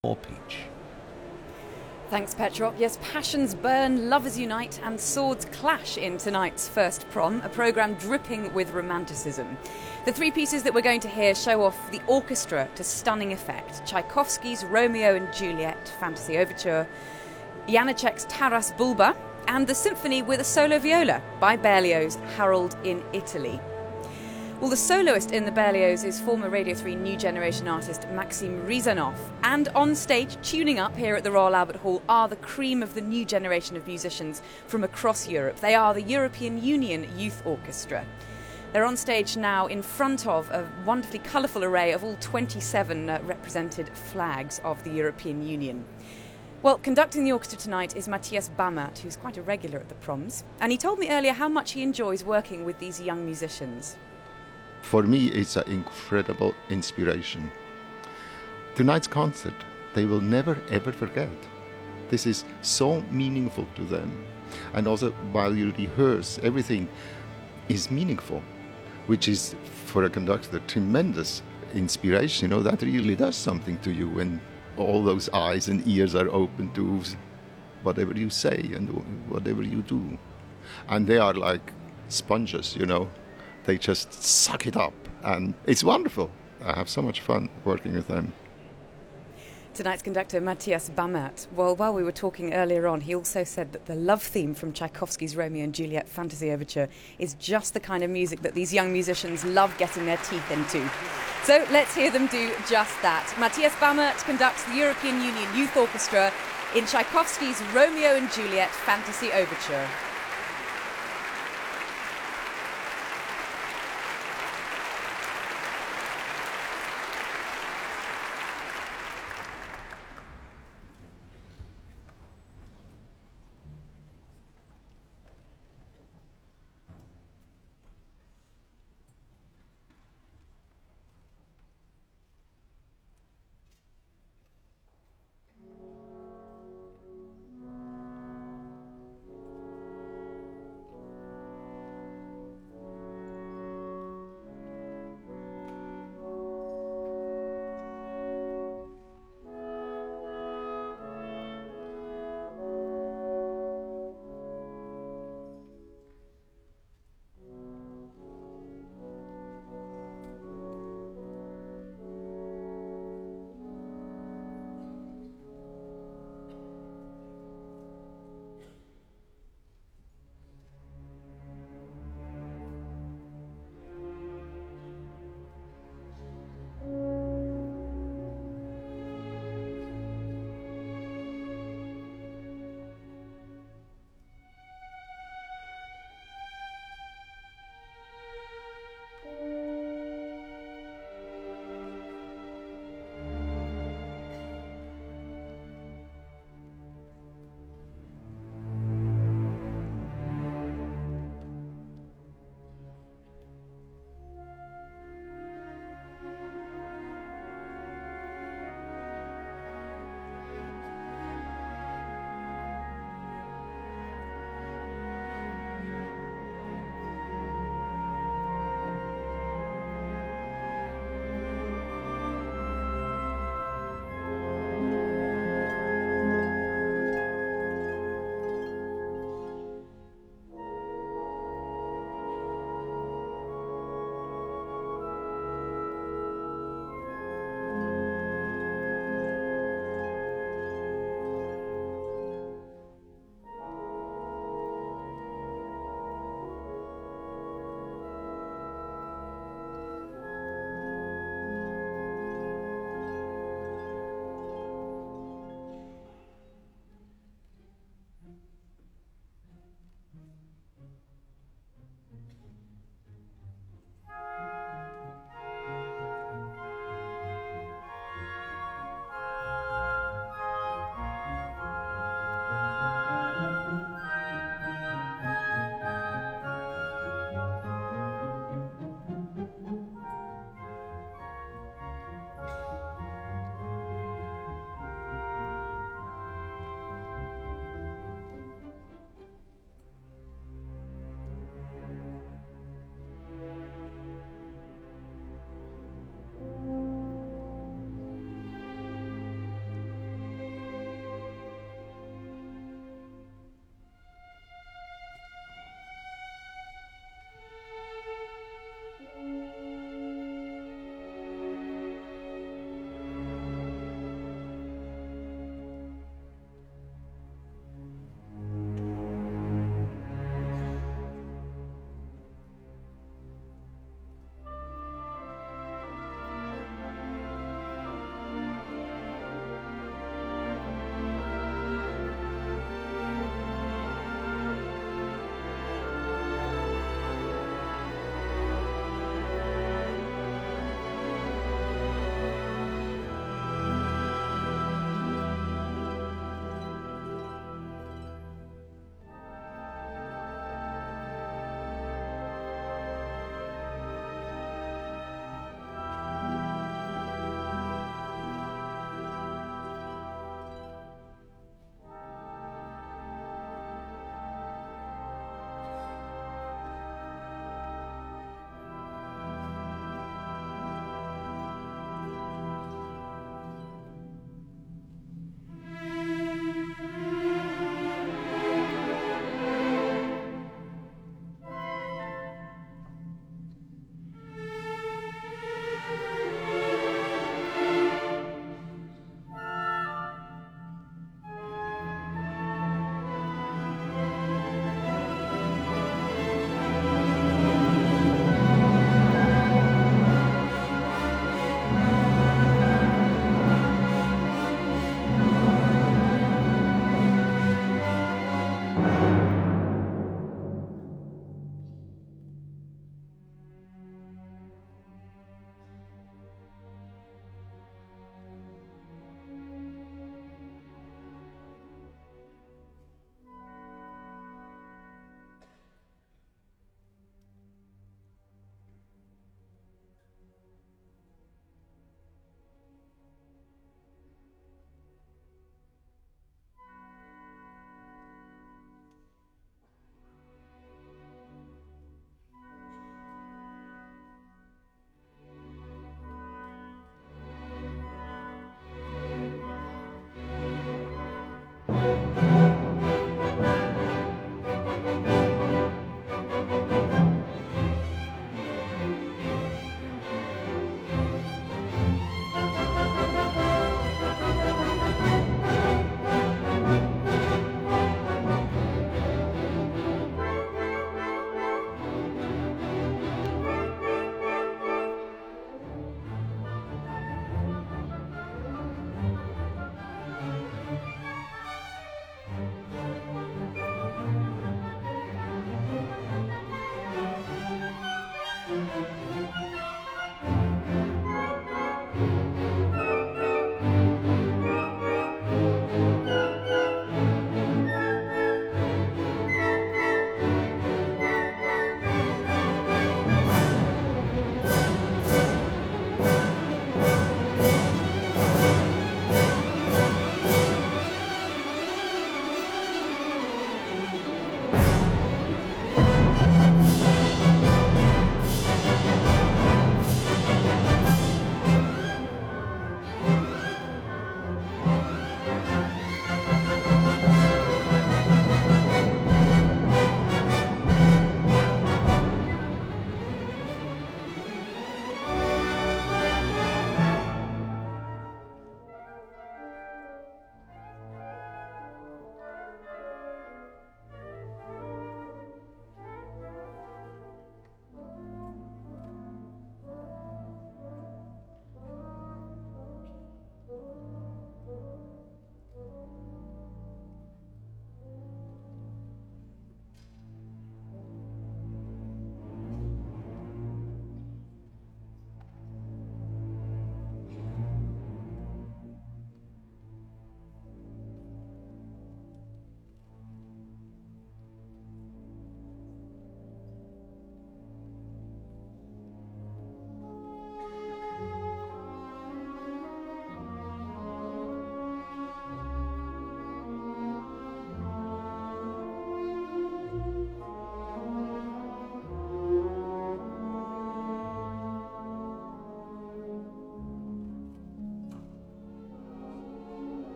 or peach. Thanks, Petrov. Yes, passions burn, lovers unite, and swords clash in tonight's First Prom, a programme dripping with romanticism. The three pieces that we're going to hear show off the orchestra to stunning effect. Tchaikovsky's Romeo and Juliet Fantasy Overture, Janacek's Taras Bulba, and the symphony with a solo viola by Berlioz's Harold in Italy. Well, the soloist in the Berlioz is former Radio 3 New Generation artist Maxim Rizanov. And on stage, tuning up here at the Royal Albert Hall, are the cream of the new generation of musicians from across Europe. They are the European Union Youth Orchestra. They're on stage now in front of a wonderfully colourful array of all 27 represented flags of the European Union. Well, conducting the orchestra tonight is Matthias Bammert, who's quite a regular at the proms. And he told me earlier how much he enjoys working with these young musicians. For me, it's an incredible inspiration. Tonight's concert, they will never ever forget. This is so meaningful to them. And also, while you rehearse, everything is meaningful, which is, for a conductor, tremendous inspiration. You know, that really does something to you when all those eyes and ears are open to whatever you say and whatever you do. And they are like sponges, you know. They just suck it up, and it's wonderful. I have so much fun working with them. Tonight's conductor, Matthias Bammert. Well, while we were talking earlier on, he also said that the love theme from Tchaikovsky's Romeo and Juliet Fantasy Overture is just the kind of music that these young musicians love getting their teeth into. So let's hear them do just that. Matthias Bammert conducts the European Union Youth Orchestra in Tchaikovsky's Romeo and Juliet Fantasy Overture.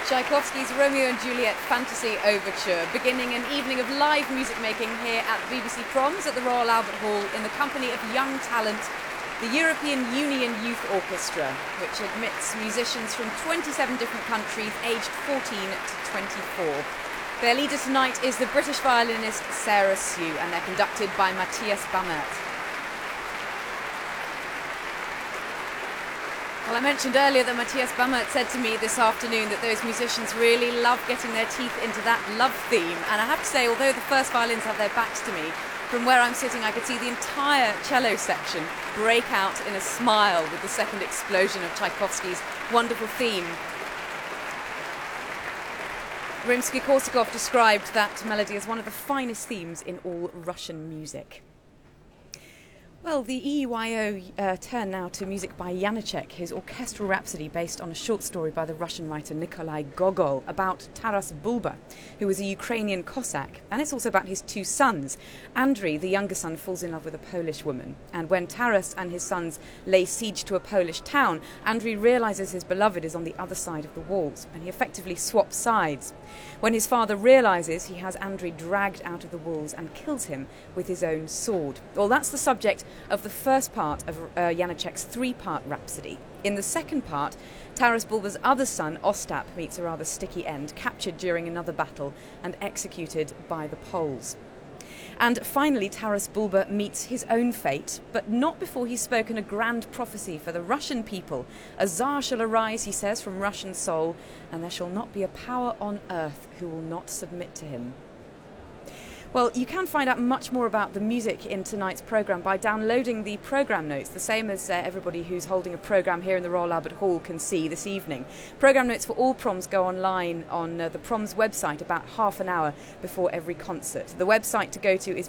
Tchaikovsky's Romeo and Juliet Fantasy Overture, beginning an evening of live music making here at BBC Proms at the Royal Albert Hall in the company of young talent, the European Union Youth Orchestra, which admits musicians from 27 different countries aged 14 to 24. Their leader tonight is the British violinist Sarah Sue, and they're conducted by Matthias Bammert. Well, I mentioned earlier that Matthias Bammert said to me this afternoon that those musicians really love getting their teeth into that love theme. And I have to say, although the first violins have their backs to me, from where I'm sitting I could see the entire cello section break out in a smile with the second explosion of Tchaikovsky's wonderful theme. Rimsky-Korsakov described that melody as one of the finest themes in all Russian music. Well, the EUIO turn now to music by Janacek, his orchestral rhapsody based on a short story by the Russian writer Nikolai Gogol about Taras Bulba, who was a Ukrainian Cossack, and it's also about his two sons. Andriy, the younger son, falls in love with a Polish woman, and when Taras and his sons lay siege to a Polish town, Andriy realises his beloved is on the other side of the walls, and he effectively swaps sides. When his father realises, he has Andriy dragged out of the walls and kills him with his own sword. Well, that's the subject of the first part of Janacek's three-part Rhapsody. In the second part, Taras Bulba's other son, Ostap, meets a rather sticky end, captured during another battle and executed by the Poles. And finally, Taras Bulba meets his own fate, but not before he's spoken a grand prophecy for the Russian people. A Tsar shall arise, he says, from Russian soul, and there shall not be a power on earth who will not submit to him. Well, you can find out much more about the music in tonight's programme by downloading the programme notes, the same as everybody who's holding a programme here in the Royal Albert Hall can see this evening. Programme notes for all proms go online on the proms website about half an hour before every concert. The website to go to is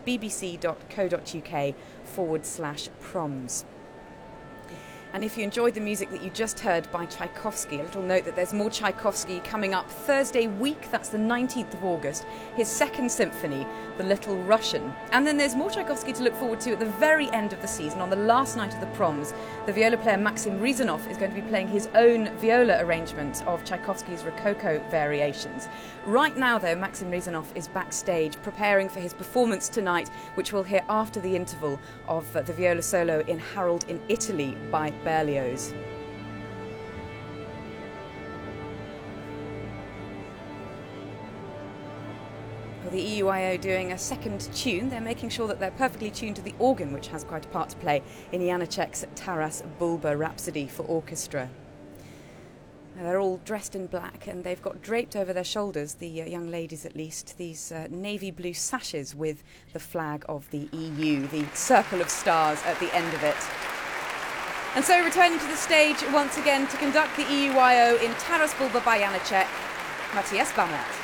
bbc.co.uk/proms. And if you enjoyed the music that you just heard by Tchaikovsky, a little note that there's more Tchaikovsky coming up Thursday week, that's the 19th of August, his second symphony, The Little Russian. And then there's more Tchaikovsky to look forward to at the very end of the season. On the last night of the proms, the viola player Maxim Rizanov is going to be playing his own viola arrangement of Tchaikovsky's Rococo variations. Right now, though, Maxim Rizanov is backstage preparing for his performance tonight, which we'll hear after the interval of the viola solo in Harold in Italy by Berlioz. Well, the EUIO doing a second tune. They're making sure that they're perfectly tuned to the organ, which has quite a part to play in Janacek's Taras Bulba Rhapsody for orchestra. They're all dressed in black, and they've got draped over their shoulders, the young ladies at least, these navy blue sashes with the flag of the EU, the circle of stars at the end of it. And so returning to the stage once again to conduct the EUIO in Taras Bulba by Janacek, Matthias Bammert.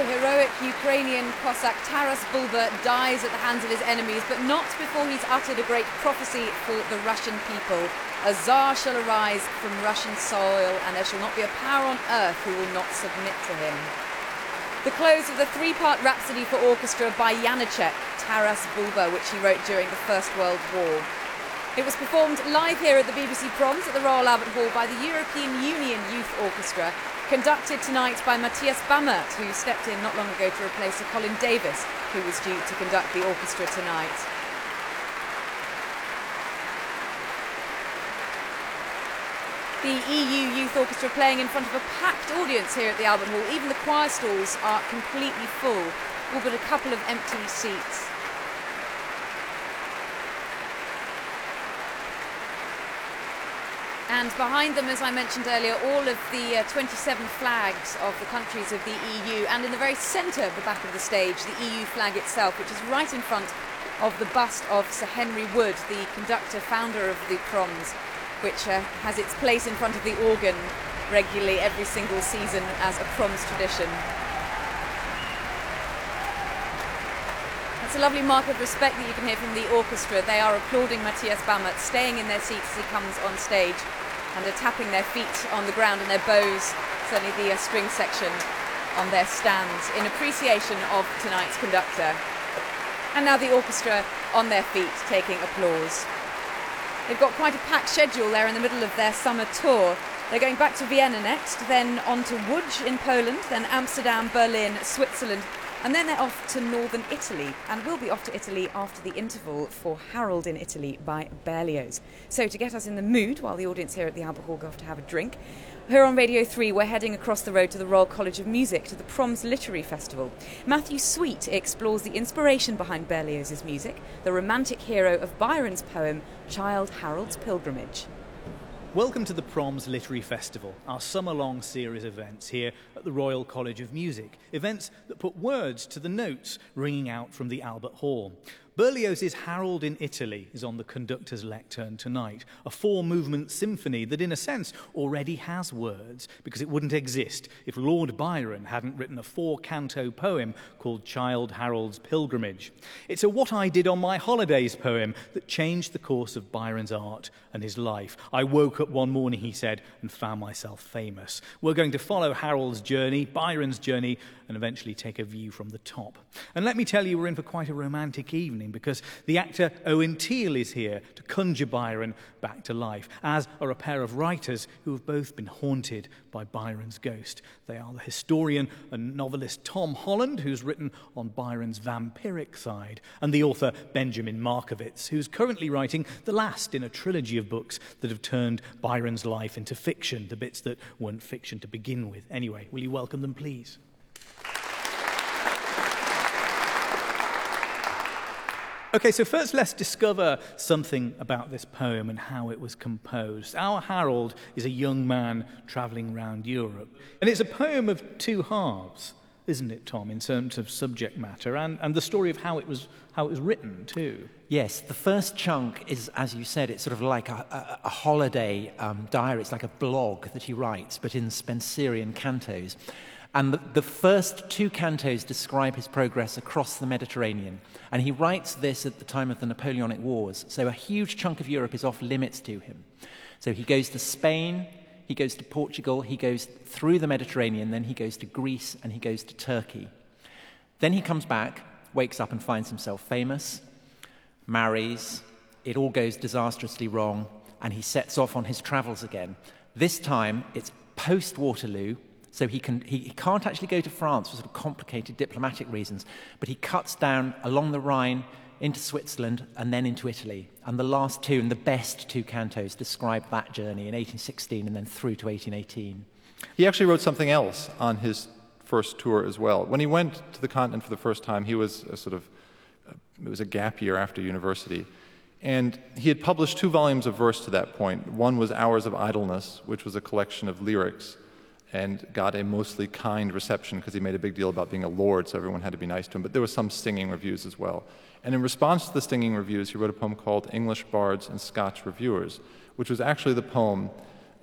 heroic Ukrainian Cossack Taras Bulba dies at the hands of his enemies, but not before he's uttered a great prophecy for the Russian people. A Tsar shall arise from Russian soil, and there shall not be a power on earth who will not submit to him. The close of the three-part Rhapsody for Orchestra by Janacek, Taras Bulba, which he wrote during the First World War. It was performed live here at the BBC Proms at the Royal Albert Hall by the European Union Youth Orchestra, conducted tonight by Matthias Bammert, who stepped in not long ago to replace Sir Colin Davis, who was due to conduct the orchestra tonight. The EU Youth Orchestra playing in front of a packed audience here at the Albert Hall. Even the choir stalls are completely full, all but a couple of empty seats. And behind them, as I mentioned earlier, all of the 27 flags of the countries of the EU, and in the very centre of the back of the stage, the EU flag itself, which is right in front of the bust of Sir Henry Wood, the conductor, founder of the Proms, which has its place in front of the organ regularly every single season as a Proms tradition. It's a lovely mark of respect that you can hear from the orchestra. They are applauding Matthias Bammert, staying in their seats as he comes on stage, and are tapping their feet on the ground and their bows, certainly the string section, on their stands in appreciation of tonight's conductor. And now the orchestra on their feet, taking applause. They've got quite a packed schedule there in the middle of their summer tour. They're going back to Vienna next, then on to Łódź in Poland, then Amsterdam, Berlin, Switzerland, and then they're off to northern Italy, and we'll be off to Italy after the interval for Harold in Italy by Berlioz. So to get us in the mood while the audience here at the Albert Hall go off to have a drink, here on Radio 3 we're heading across the road to the Royal College of Music to the Proms Literary Festival. Matthew Sweet explores the inspiration behind Berlioz's music, the romantic hero of Byron's poem Childe Harold's Pilgrimage. Welcome to the Proms Literary Festival, our summer-long series of events here at the Royal College of Music. Events that put words to the notes ringing out from the Albert Hall. Berlioz's Harold in Italy is on the conductor's lectern tonight, a four-movement symphony that in a sense already has words, because it wouldn't exist if Lord Byron hadn't written a four-canto poem called Childe Harold's Pilgrimage. It's a what I did on my holidays poem that changed the course of Byron's art and his life. I woke up one morning, he said, and found myself famous. We're going to follow Harold's journey, Byron's journey, and eventually take a view from the top. And let me tell you, we're in for quite a romantic evening, because the actor Owen Teale is here to conjure Byron back to life, as are a pair of writers who have both been haunted by Byron's ghost. They are the historian and novelist Tom Holland, who's written on Byron's vampiric side, and the author Benjamin Markovits, who's currently writing the last in a trilogy of books that have turned Byron's life into fiction, the bits that weren't fiction to begin with. Anyway, will you welcome them, please? Okay, so first let's discover something about this poem and how it was composed. Our Harold is a young man travelling around Europe. And it's a poem of two halves, isn't it, Tom, in terms of subject matter and the story of how it was written, too. Yes, the first chunk is, as you said, it's sort of like a holiday diary. It's like a blog that he writes, but in Spenserian cantos. And the first two cantos describe his progress across the Mediterranean. And he writes this at the time of the Napoleonic Wars. So a huge chunk of Europe is off limits to him. So he goes to Spain, he goes to Portugal, he goes through the Mediterranean, then he goes to Greece, and he goes to Turkey. Then he comes back, wakes up and finds himself famous, marries, it all goes disastrously wrong, and he sets off on his travels again. This time, it's post-Waterloo. So he can't actually go to France for sort of complicated diplomatic reasons, but he cuts down along the Rhine into Switzerland and then into Italy. And the last two, and the best two cantos, describe that journey in 1816 and then through to 1818. He actually wrote something else on his first tour as well. When he went to the continent for the first time, it was a gap year after university. And he had published 2 volumes of verse to that point. One was Hours of Idleness, which was a collection of lyrics, and got a mostly kind reception because he made a big deal about being a lord, so everyone had to be nice to him. But there were some stinging reviews as well. And in response to the stinging reviews, he wrote a poem called English Bards and Scotch Reviewers, which was actually the poem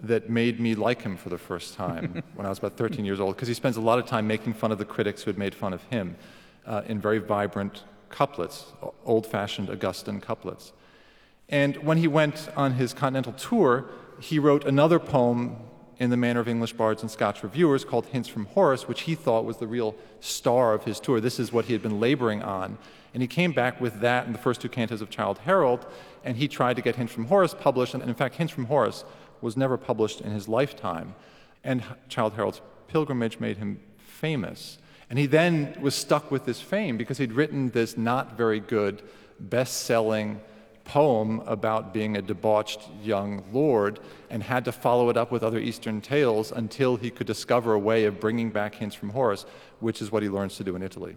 that made me like him for the first time when I was about 13 years old, because he spends a lot of time making fun of the critics who had made fun of him in very vibrant couplets, old-fashioned Augustan couplets. And when he went on his continental tour, he wrote another poem in the manner of English bards and Scotch reviewers called Hints from Horace, which he thought was the real star of his tour. This is what he had been laboring on. And he came back with that in the first two cantos of Childe Harold, and he tried to get Hints from Horace published. And in fact, Hints from Horace was never published in his lifetime. And Childe Harold's Pilgrimage made him famous. And he then was stuck with this fame because he'd written this not very good, best-selling poem about being a debauched young lord and had to follow it up with other Eastern tales until he could discover a way of bringing back Hints from Horace, which is what he learns to do in Italy.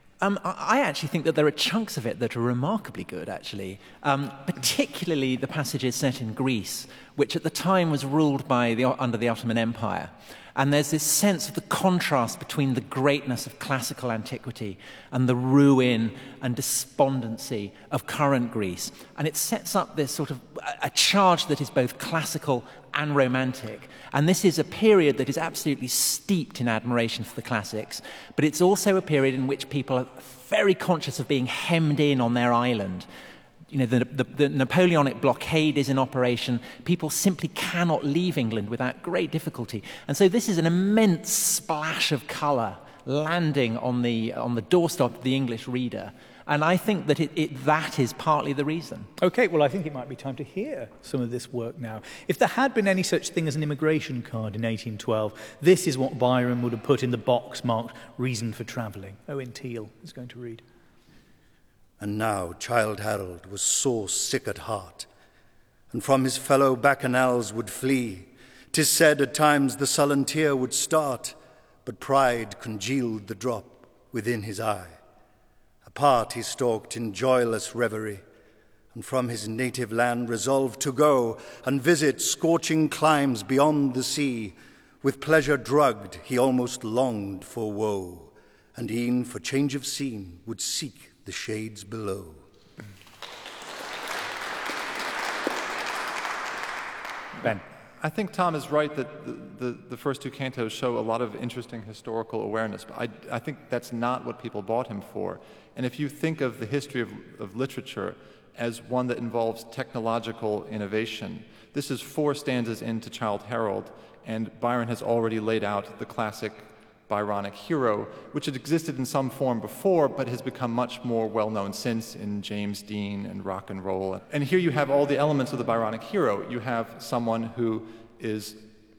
I actually think that there are chunks of it that are remarkably good, actually, particularly the passages set in Greece, which at the time was ruled under the Ottoman Empire. And there's this sense of the contrast between the greatness of classical antiquity and the ruin and despondency of current Greece. And it sets up this sort of a charge that is both classical and romantic. And this is a period that is absolutely steeped in admiration for the classics, but it's also a period in which people are very conscious of being hemmed in on their island. You know, the Napoleonic blockade is in operation. People simply cannot leave England without great difficulty. And so this is an immense splash of colour landing on the doorstep of the English reader. And I think that that is partly the reason. OK, well, I think it might be time to hear some of this work now. If there had been any such thing as an immigration card in 1812, this is what Byron would have put in the box marked Reason for Travelling. Owen Teale is going to read. And now Childe Harold was sore sick at heart, and from his fellow bacchanals would flee. 'Tis said at times the sullen tear would start, but pride congealed the drop within his eye. Apart he stalked in joyless reverie, and from his native land resolved to go and visit scorching climes beyond the sea. With pleasure drugged, he almost longed for woe, and e'en for change of scene would seek the shades below. Ben. I think Tom is right that the first two cantos show a lot of interesting historical awareness, but I think that's not what people bought him for. And if you think of the history of literature as one that involves technological innovation, this is 4 stanzas into Childe Harold, and Byron has already laid out the classic Byronic hero, which had existed in some form before, but has become much more well-known since in James Dean and rock and roll. And here you have all the elements of the Byronic hero. You have someone who is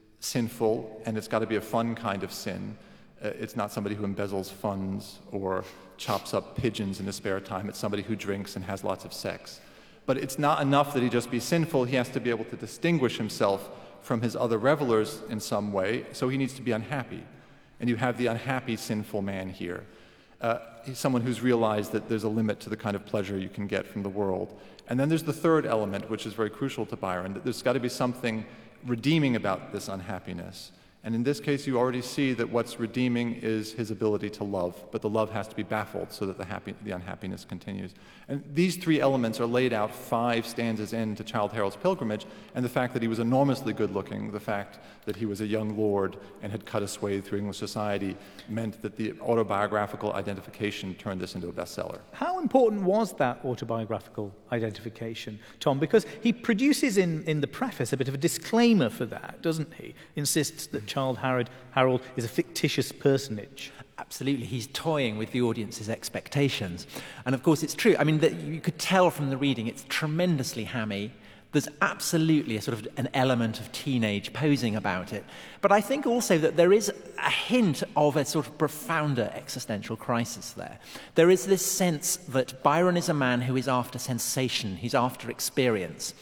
sinful, and it's got to be a fun kind of sin. It's not somebody who embezzles funds or chops up pigeons in his spare time. It's somebody who drinks and has lots of sex. But it's not enough that he just be sinful. He has to be able to distinguish himself from his other revelers in some way, so he needs to be unhappy. And you have the unhappy, sinful man here. He's someone who's realized that there's a limit to the kind of pleasure you can get from the world. And then there's the third element, which is very crucial to Byron, that there's got to be something redeeming about this unhappiness. And in this case, you already see that what's redeeming is his ability to love, but the love has to be baffled so that the unhappiness continues. And these 3 elements are laid out 5 stanzas into Childe Harold's Pilgrimage, and the fact that he was enormously good-looking, the fact that he was a young lord and had cut a swathe through English society meant that the autobiographical identification turned this into a bestseller. How important was that autobiographical identification, Tom? Because he produces in the preface a bit of a disclaimer for that, doesn't he? Insists that Childe Harold is a fictitious personage. Absolutely, he's toying with the audience's expectations. And of course it's true. I mean, you could tell from the reading it's tremendously hammy. There's absolutely a sort of an element of teenage posing about it. But I think also that there is a hint of a sort of profounder existential crisis there. There is this sense that Byron is a man who is after sensation, he's after experience.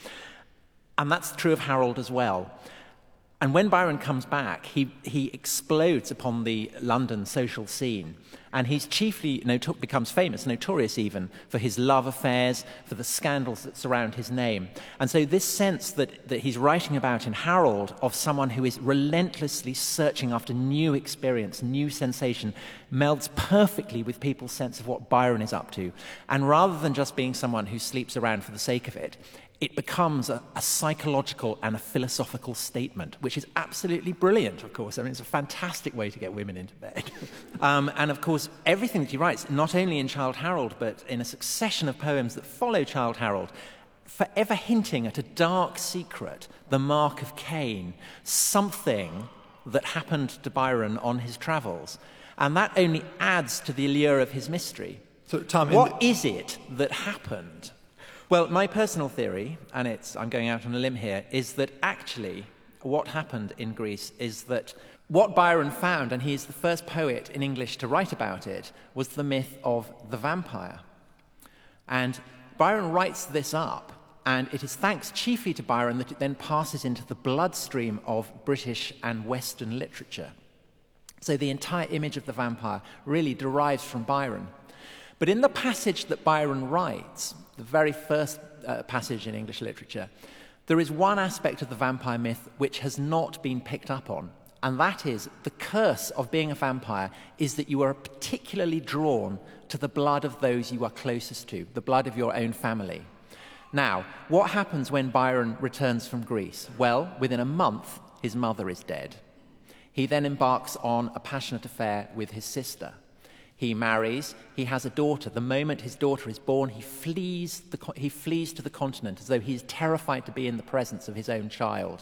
And that's true of Harold as well. And when Byron comes back, he explodes upon the London social scene. And he's chiefly becomes famous, notorious even, for his love affairs, for the scandals that surround his name. And so this sense that he's writing about in Harold of someone who is relentlessly searching after new experience, new sensation, melds perfectly with people's sense of what Byron is up to. And rather than just being someone who sleeps around for the sake of it, it becomes a psychological and a philosophical statement, which is absolutely brilliant, of course. I mean, it's a fantastic way to get women into bed. And, of course, everything that he writes, not only in Childe Harold, but in a succession of poems that follow Childe Harold, forever hinting at a dark secret, the mark of Cain, something that happened to Byron on his travels. And that only adds to the allure of his mystery. So, Tom, what is it that happened? Well, my personal theory, and I'm going out on a limb here, is that actually what happened in Greece is that what Byron found, and he's the first poet in English to write about it, was the myth of the vampire. And Byron writes this up, and it is thanks chiefly to Byron that it then passes into the bloodstream of British and Western literature. So the entire image of the vampire really derives from Byron. But in the passage that Byron writes, the very first passage in English literature, there is one aspect of the vampire myth which has not been picked up on, and that is the curse of being a vampire is that you are particularly drawn to the blood of those you are closest to, the blood of your own family. Now, what happens when Byron returns from Greece? Well, within a month, his mother is dead. He then embarks on a passionate affair with his sister. He marries, he has a daughter. The moment his daughter is born, he flees to the continent as though he is terrified to be in the presence of his own child.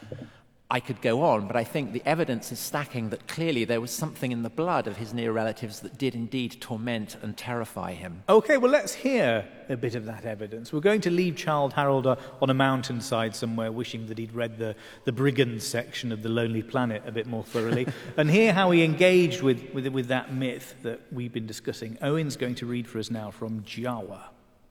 I could go on, but I think the evidence is stacking that clearly there was something in the blood of his near relatives that did indeed torment and terrify him. OK, well, let's hear a bit of that evidence. We're going to leave Childe Harold on a mountainside somewhere, wishing that he'd read the Brigands section of The Lonely Planet a bit more thoroughly, and hear how he engaged with that myth that we've been discussing. Owen's going to read for us now from Jawa.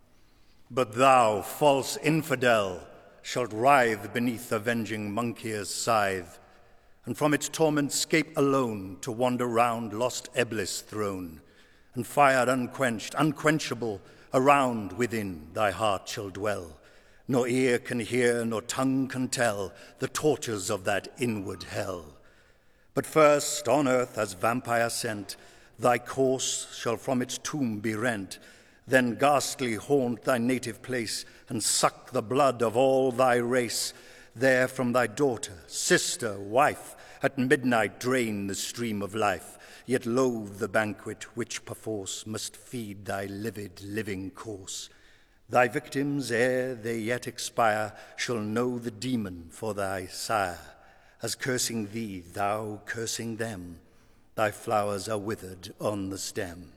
But thou, false infidel, shalt writhe beneath avenging Monkir's scythe, and from its torment scape alone to wander round lost Eblis' throne, and fire unquenched, unquenchable, around within thy heart shall dwell. Nor ear can hear, nor tongue can tell the tortures of that inward hell. But first on earth as vampire sent, thy course shall from its tomb be rent, then ghastly haunt thy native place, and suck the blood of all thy race. There from thy daughter, sister, wife, at midnight drain the stream of life, yet loathe the banquet which perforce must feed thy livid living course. Thy victims, ere they yet expire, shall know the demon for thy sire. As cursing thee, thou cursing them, thy flowers are withered on the stem.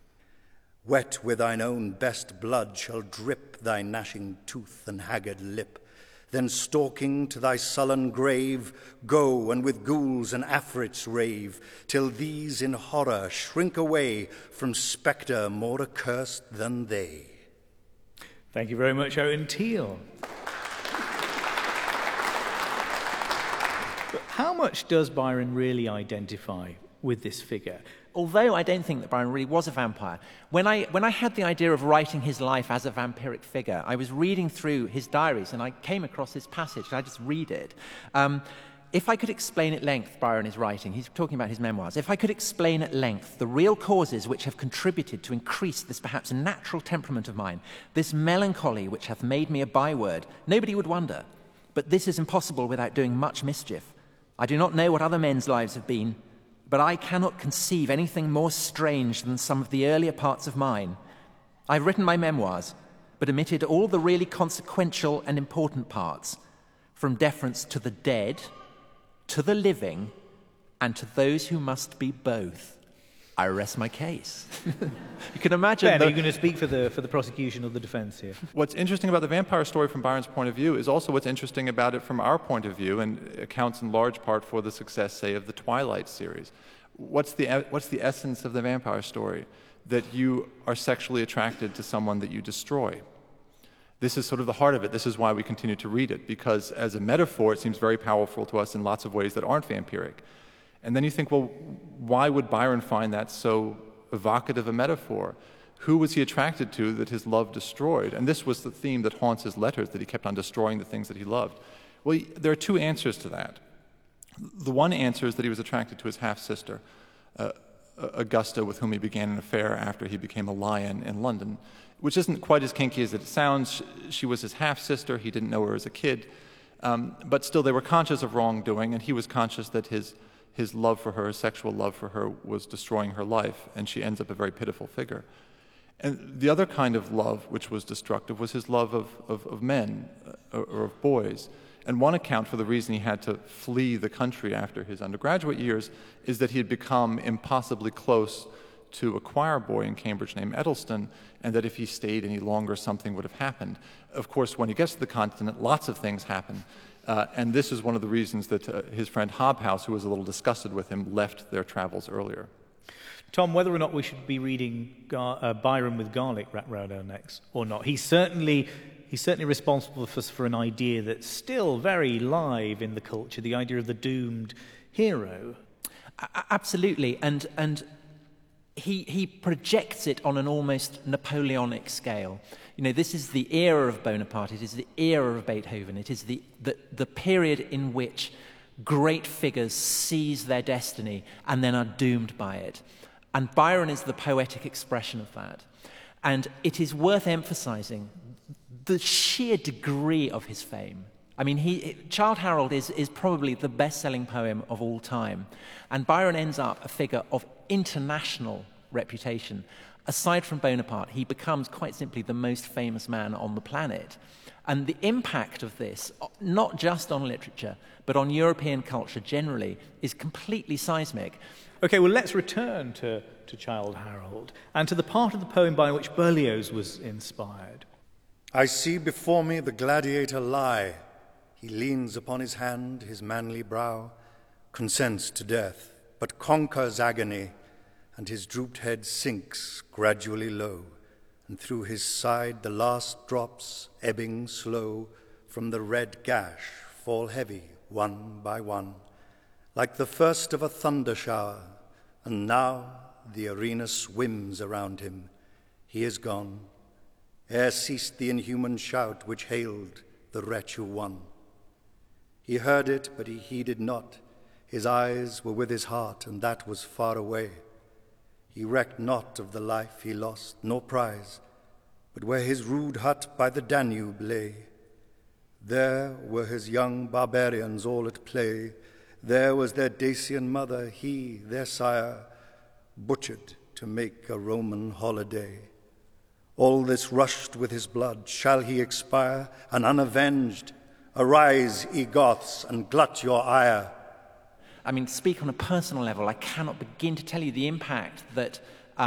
Wet with thine own best blood shall drip thy gnashing tooth and haggard lip. Then stalking to thy sullen grave, go and with ghouls and afrits rave, till these in horror shrink away from spectre more accursed than they. Thank you very much, Owen Teale. But how much does Byron really identify with this figure? Although I don't think that Byron really was a vampire, when I had the idea of writing his life as a vampiric figure, I was reading through his diaries and I came across this passage, and I just read it. If I could explain at length, Byron is writing, he's talking about his memoirs, if I could explain at length the real causes which have contributed to increase this perhaps natural temperament of mine, this melancholy which hath made me a byword, nobody would wonder. But this is impossible without doing much mischief. I do not know what other men's lives have been, but I cannot conceive anything more strange than some of the earlier parts of mine. I've written my memoirs, but omitted all the really consequential and important parts, from deference to the dead, to the living, and to those who must be both. I rest my case. You can imagine. Ben, are you going to speak for the prosecution or the defense here? What's interesting about the vampire story from Byron's point of view is also what's interesting about it from our point of view, and accounts in large part for the success, say, of the Twilight series. What's the essence of the vampire story? That you are sexually attracted to someone that you destroy. This is sort of the heart of it. This is why we continue to read it, because as a metaphor, it seems very powerful to us in lots of ways that aren't vampiric. And then you think, well, why would Byron find that so evocative a metaphor? Who was he attracted to that his love destroyed? And this was the theme that haunts his letters, that he kept on destroying the things that he loved. Well, there are two answers to that. The one answer is that he was attracted to his half-sister, Augusta, with whom he began an affair after he became a lion in London, which isn't quite as kinky as it sounds. She was his half-sister. He didn't know her as a kid. But still, they were conscious of wrongdoing, and he was conscious that his love for her, sexual love for her, was destroying her life, and she ends up a very pitiful figure. And the other kind of love which was destructive was his love of men or of boys. And one account for the reason he had to flee the country after his undergraduate years is that he had become impossibly close to a choir boy in Cambridge named Edelston, and that if he stayed any longer, something would have happened. Of course, when he gets to the continent, lots of things happen. And this is one of the reasons that his friend Hobhouse, who was a little disgusted with him, left their travels earlier. Tom, whether or not we should be reading Byron with garlic wrapped around our necks or not, he's certainly responsible for an idea that's still very live in the culture, the idea of the doomed hero. Absolutely, and he projects it on an almost Napoleonic scale. You know, this is the era of Bonaparte, it is the era of Beethoven, it is the period in which great figures seize their destiny and then are doomed by it. And Byron is the poetic expression of that. And it is worth emphasizing the sheer degree of his fame. I mean, Childe Harold is probably the best-selling poem of all time. And Byron ends up a figure of international reputation. Aside from Bonaparte, he becomes quite simply the most famous man on the planet. And the impact of this, not just on literature, but on European culture generally, is completely seismic. Okay, well, let's return to Childe Harold and to the part of the poem by which Berlioz was inspired. I see before me the gladiator lie. He leans upon his hand, his manly brow, consents to death, but conquers agony, and his drooped head sinks gradually low, and through his side the last drops, ebbing slow, from the red gash fall heavy, one by one, like the first of a thunder shower, and now the arena swims around him. He is gone, ere ceased the inhuman shout which hailed the wretch who won. He heard it, but he heeded not. His eyes were with his heart, and that was far away. He recked not of the life he lost, nor prize, but where his rude hut by the Danube lay. There were his young barbarians all at play. There was their Dacian mother, he, their sire, butchered to make a Roman holiday. All this rushed with his blood. Shall he expire, and unavenged? Arise, ye Goths, and glut your ire. I mean, to speak on a personal level, I cannot begin to tell you the impact that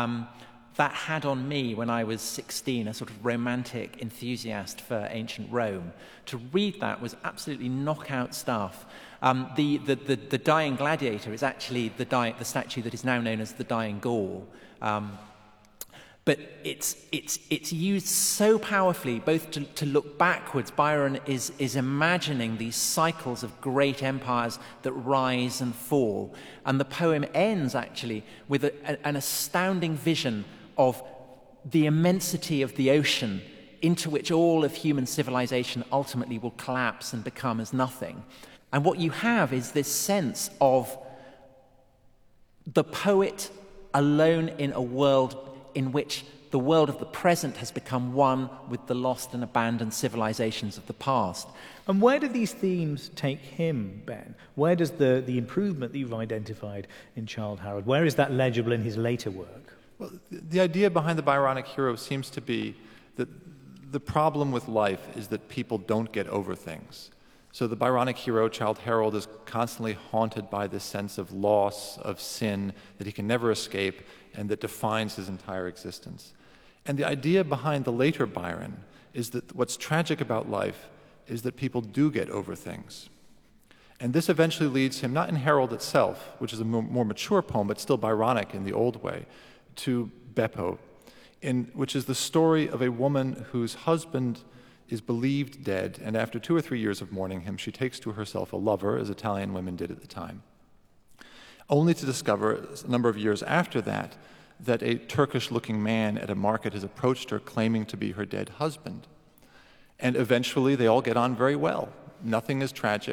that had on me when I was 16, a sort of romantic enthusiast for ancient Rome. To read that was absolutely knockout stuff. The Dying Gladiator is actually the statue that is now known as the Dying Gaul. But it's used so powerfully, both to look backwards. Byron is imagining these cycles of great empires that rise and fall. And the poem ends, actually, with an astounding vision of the immensity of the ocean into which all of human civilization ultimately will collapse and become as nothing. And what you have is this sense of the poet alone in a world in which the world of the present has become one with the lost and abandoned civilizations of the past. And where do these themes take him, Ben? Where does the improvement that you've identified in Childe Harold, where is that legible in his later work? Well, the idea behind the Byronic hero seems to be that the problem with life is that people don't get over things. So the Byronic hero, Childe Harold, is constantly haunted by this sense of loss, of sin, that he can never escape, and that defines his entire existence. And the idea behind the later Byron is that what's tragic about life is that people do get over things. And this eventually leads him, not in Harold itself, which is a more mature poem, but still Byronic in the old way, to Beppo, which is the story of a woman whose husband is believed dead, and after 2 or 3 years of mourning him, she takes to herself a lover, as Italian women did at the time, only to discover a number of years after that a Turkish-looking man at a market has approached her claiming to be her dead husband. And eventually they all get on very well. Nothing is tragic.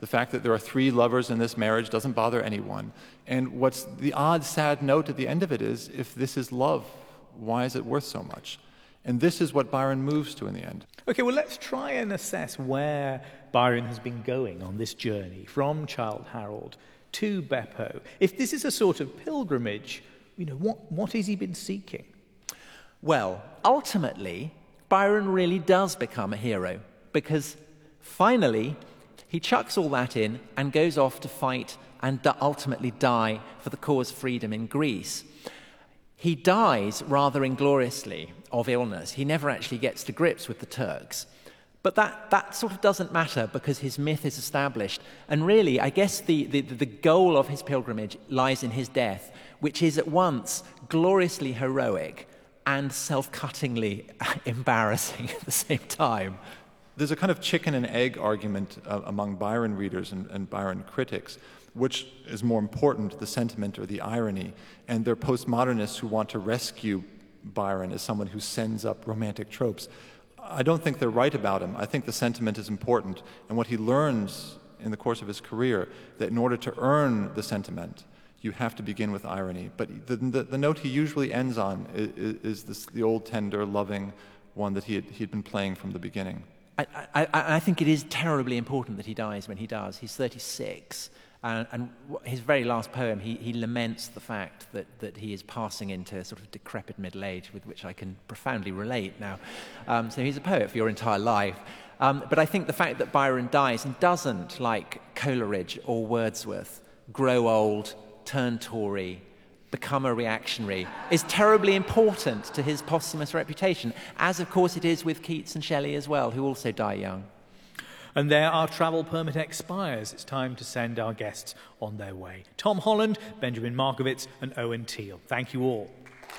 The fact that there are 3 lovers in this marriage doesn't bother anyone. And what's the odd, sad note at the end of it is, if this is love, why is it worth so much? And this is what Byron moves to in the end. Okay, well, let's try and assess where Byron has been going on this journey from Childe Harold to Beppo. If this is a sort of pilgrimage, what has he been seeking? Well, ultimately, Byron really does become a hero, because finally he chucks all that in and goes off to fight and ultimately die for the cause of freedom in Greece. He dies rather ingloriously of illness. He never actually gets to grips with the Turks. But that sort of doesn't matter, because his myth is established. And really, I guess the goal of his pilgrimage lies in his death, which is at once gloriously heroic and self-cuttingly embarrassing at the same time. There's a kind of chicken and egg argument among Byron readers and Byron critics. Which is more important, the sentiment or the irony? And there are postmodernists who want to rescue Byron as someone who sends up romantic tropes. I don't think they're right about him. I think the sentiment is important, and what he learns in the course of his career, that in order to earn the sentiment, you have to begin with irony. But the note he usually ends on is the old, tender, loving one that he had been playing from the beginning. I think it is terribly important that he dies when he does. He's 36. And his very last poem, he laments the fact that he is passing into a sort of decrepit middle age, with which I can profoundly relate now. So he's a poet for your entire life. But I think the fact that Byron dies and doesn't, like Coleridge or Wordsworth, grow old, turn Tory, become a reactionary, is terribly important to his posthumous reputation, as of course it is with Keats and Shelley as well, who also die young. And there our travel permit expires. It's time to send our guests on their way. Tom Holland, Benjamin Markovits and Owen Teale. Thank you all.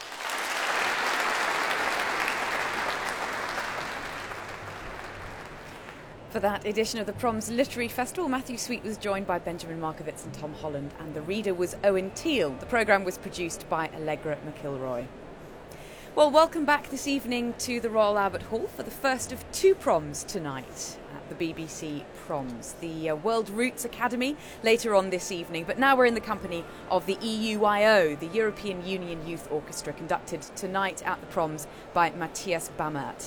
For that edition of the Proms Literary Festival, Matthew Sweet was joined by Benjamin Markovits and Tom Holland, and the reader was Owen Teale. The programme was produced by Allegra McIlroy. Well, welcome back this evening to the Royal Albert Hall for the first of 2 proms tonight at the BBC Proms. The World Roots Academy later on this evening, but now we're in the company of the EUYO, the European Union Youth Orchestra, conducted tonight at the Proms by Matthias Bammert.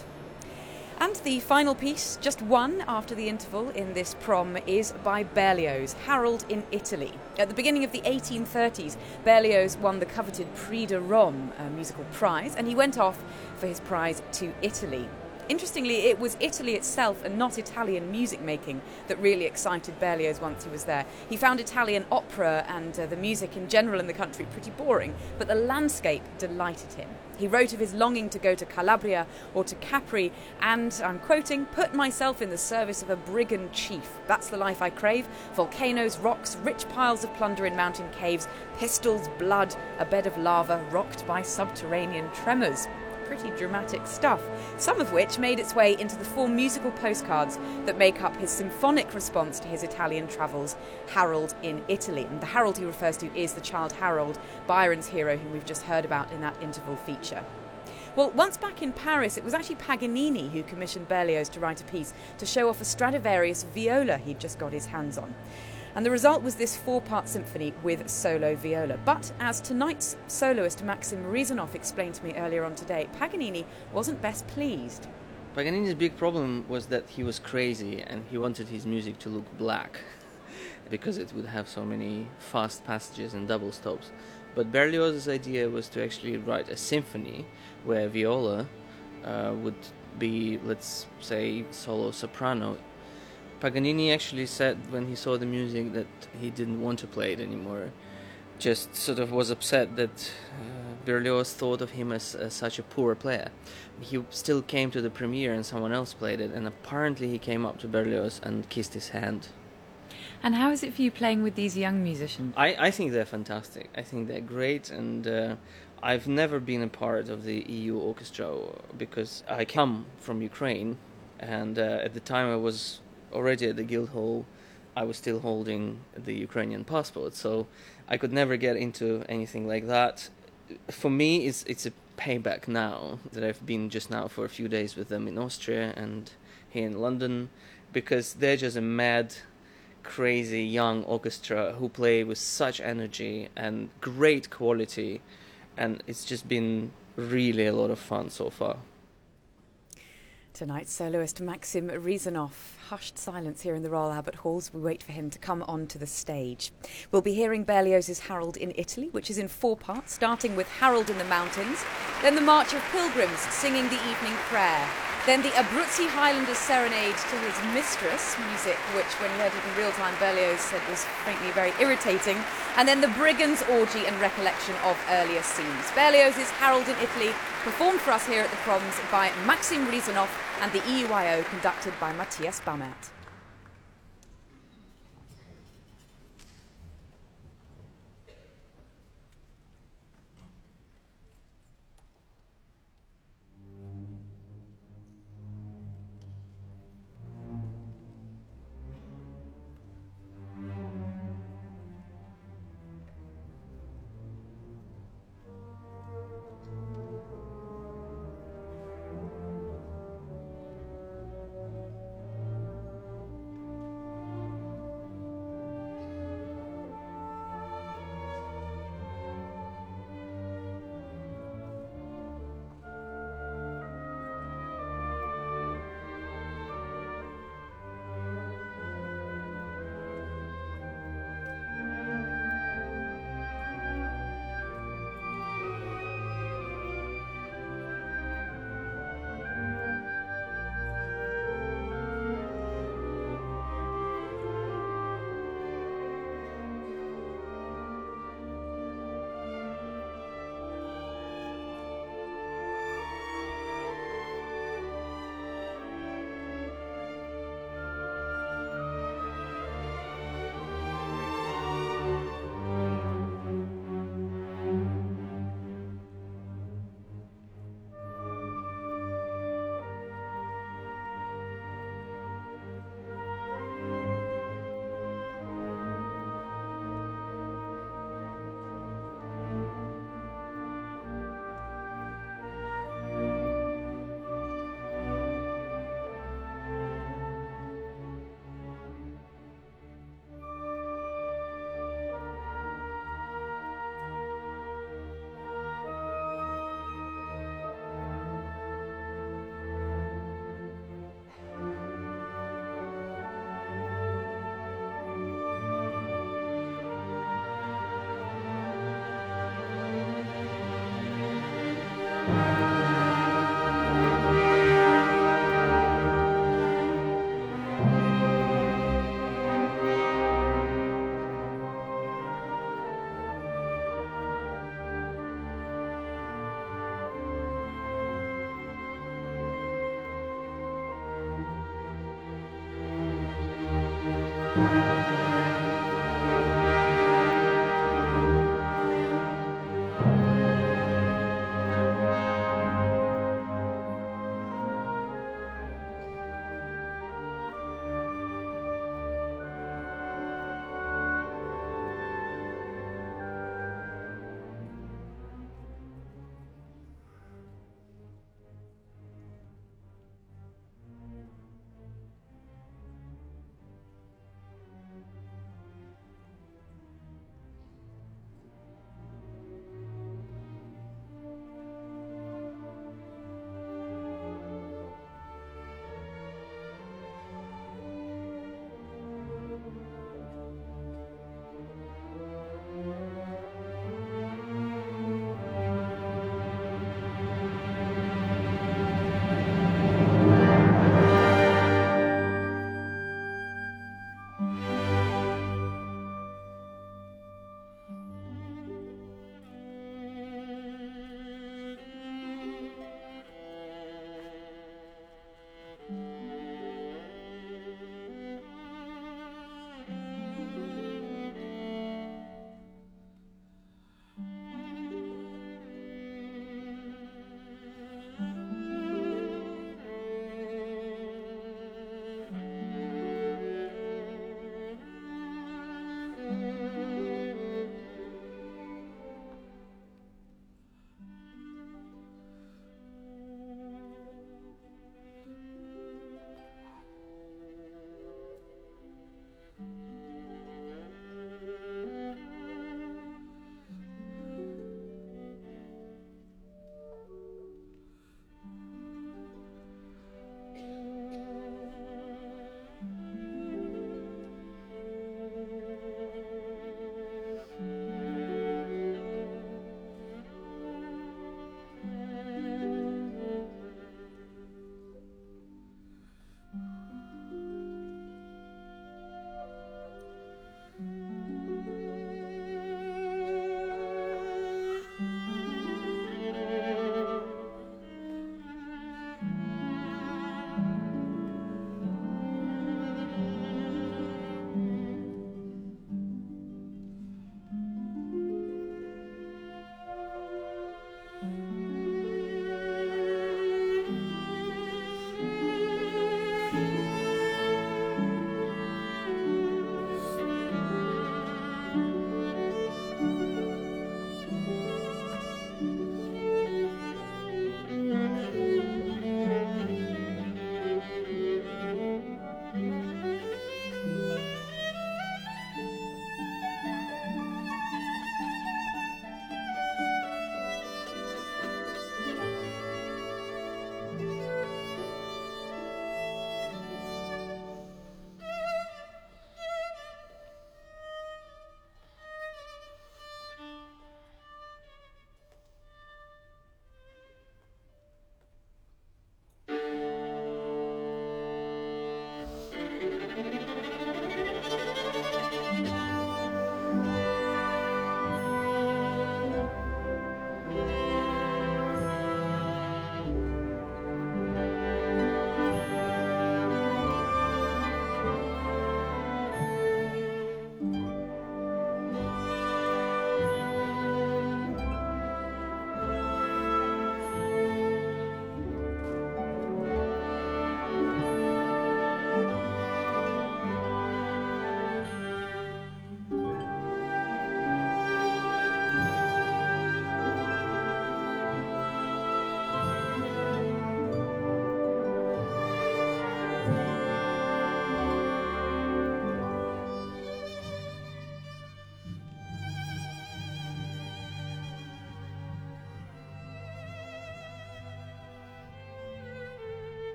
And the final piece, just one after the interval in this prom, is by Berlioz, Harold in Italy. At the beginning of the 1830s, Berlioz won the coveted Prix de Rome, a musical prize, and he went off for his prize to Italy. Interestingly, it was Italy itself and not Italian music making that really excited Berlioz once he was there. He found Italian opera and the music in general in the country pretty boring, but the landscape delighted him. He wrote of his longing to go to Calabria or to Capri and, I'm quoting, "put myself in the service of a brigand chief. That's the life I crave. Volcanoes, rocks, rich piles of plunder in mountain caves, pistols, blood, a bed of lava rocked by subterranean tremors." Pretty dramatic stuff, some of which made its way into the 4 musical postcards that make up his symphonic response to his Italian travels, Harold in Italy. And the Harold he refers to is the Childe Harold, Byron's hero, whom we've just heard about in that interval feature. Well, once back in Paris, it was actually Paganini who commissioned Berlioz to write a piece to show off a Stradivarius viola he'd just got his hands on. And the result was this 4-part symphony with solo viola. But as tonight's soloist Maxim Rezanov explained to me earlier on today, Paganini wasn't best pleased. Paganini's big problem was that he was crazy and he wanted his music to look black because it would have so many fast passages and double stops. But Berlioz's idea was to actually write a symphony where viola would be, let's say, solo soprano. Paganini actually said when he saw the music that he didn't want to play it anymore. Just sort of was upset that Berlioz thought of him as such a poor player. He still came to the premiere and someone else played it, and apparently he came up to Berlioz and kissed his hand. And how is it for you playing with these young musicians? I think they're fantastic. I think they're great, and I've never been a part of the EU orchestra because I come from Ukraine, and at the time I was already at the Guildhall. I was still holding the Ukrainian passport, so I could never get into anything like that. For me, it's a payback now that I've been just now for a few days with them in Austria and here in London, because they're just a mad crazy young orchestra who play with such energy and great quality, and it's just been really a lot of fun so far. Tonight's soloist Maxim Rezanov. Hushed silence here in the Royal Albert Hall as we wait for him to come onto the stage. We'll be hearing Berlioz's Harold in Italy, which is in 4 parts, starting with Harold in the Mountains, then the March of Pilgrims singing the evening prayer, then the Abruzzi Highlanders Serenade to his mistress, music which, when you heard it in real time, Berlioz said was frankly very irritating, and then the Brigands' Orgy and recollection of earlier scenes. Berlioz's Harold in Italy, performed for us here at the Proms by Maxim Rezanov and the EUIO, conducted by Matthias Baumert.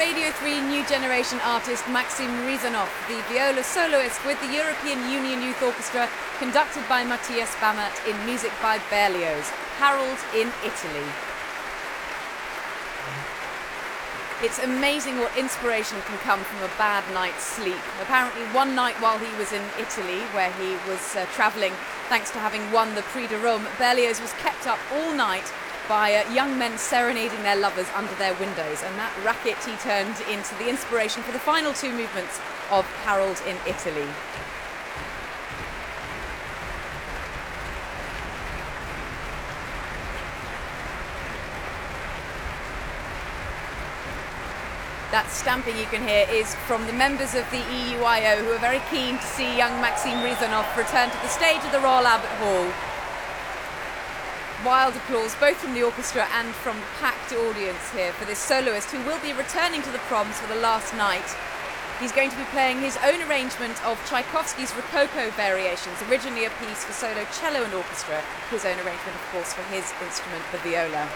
Radio 3 New Generation artist Maxim Rizanov, the viola soloist with the European Union Youth Orchestra, conducted by Matthias Bammert in music by Berlioz, Harold in Italy. It's amazing what inspiration can come from a bad night's sleep. Apparently one night while he was in Italy, where he was travelling thanks to having won the Prix de Rome, Berlioz was kept up all night by young men serenading their lovers under their windows, and that racket he turned into the inspiration for the final two movements of Harold in Italy. That stamping you can hear is from the members of the EUIO, who are very keen to see young Maxim Rizanov return to the stage of the Royal Albert Hall. Wild applause both from the orchestra and from the packed audience here for this soloist, who will be returning to the proms for the last night. He's going to be playing his own arrangement of Tchaikovsky's Rococo Variations, originally a piece for solo cello and orchestra, his own arrangement, of course, for his instrument, the viola.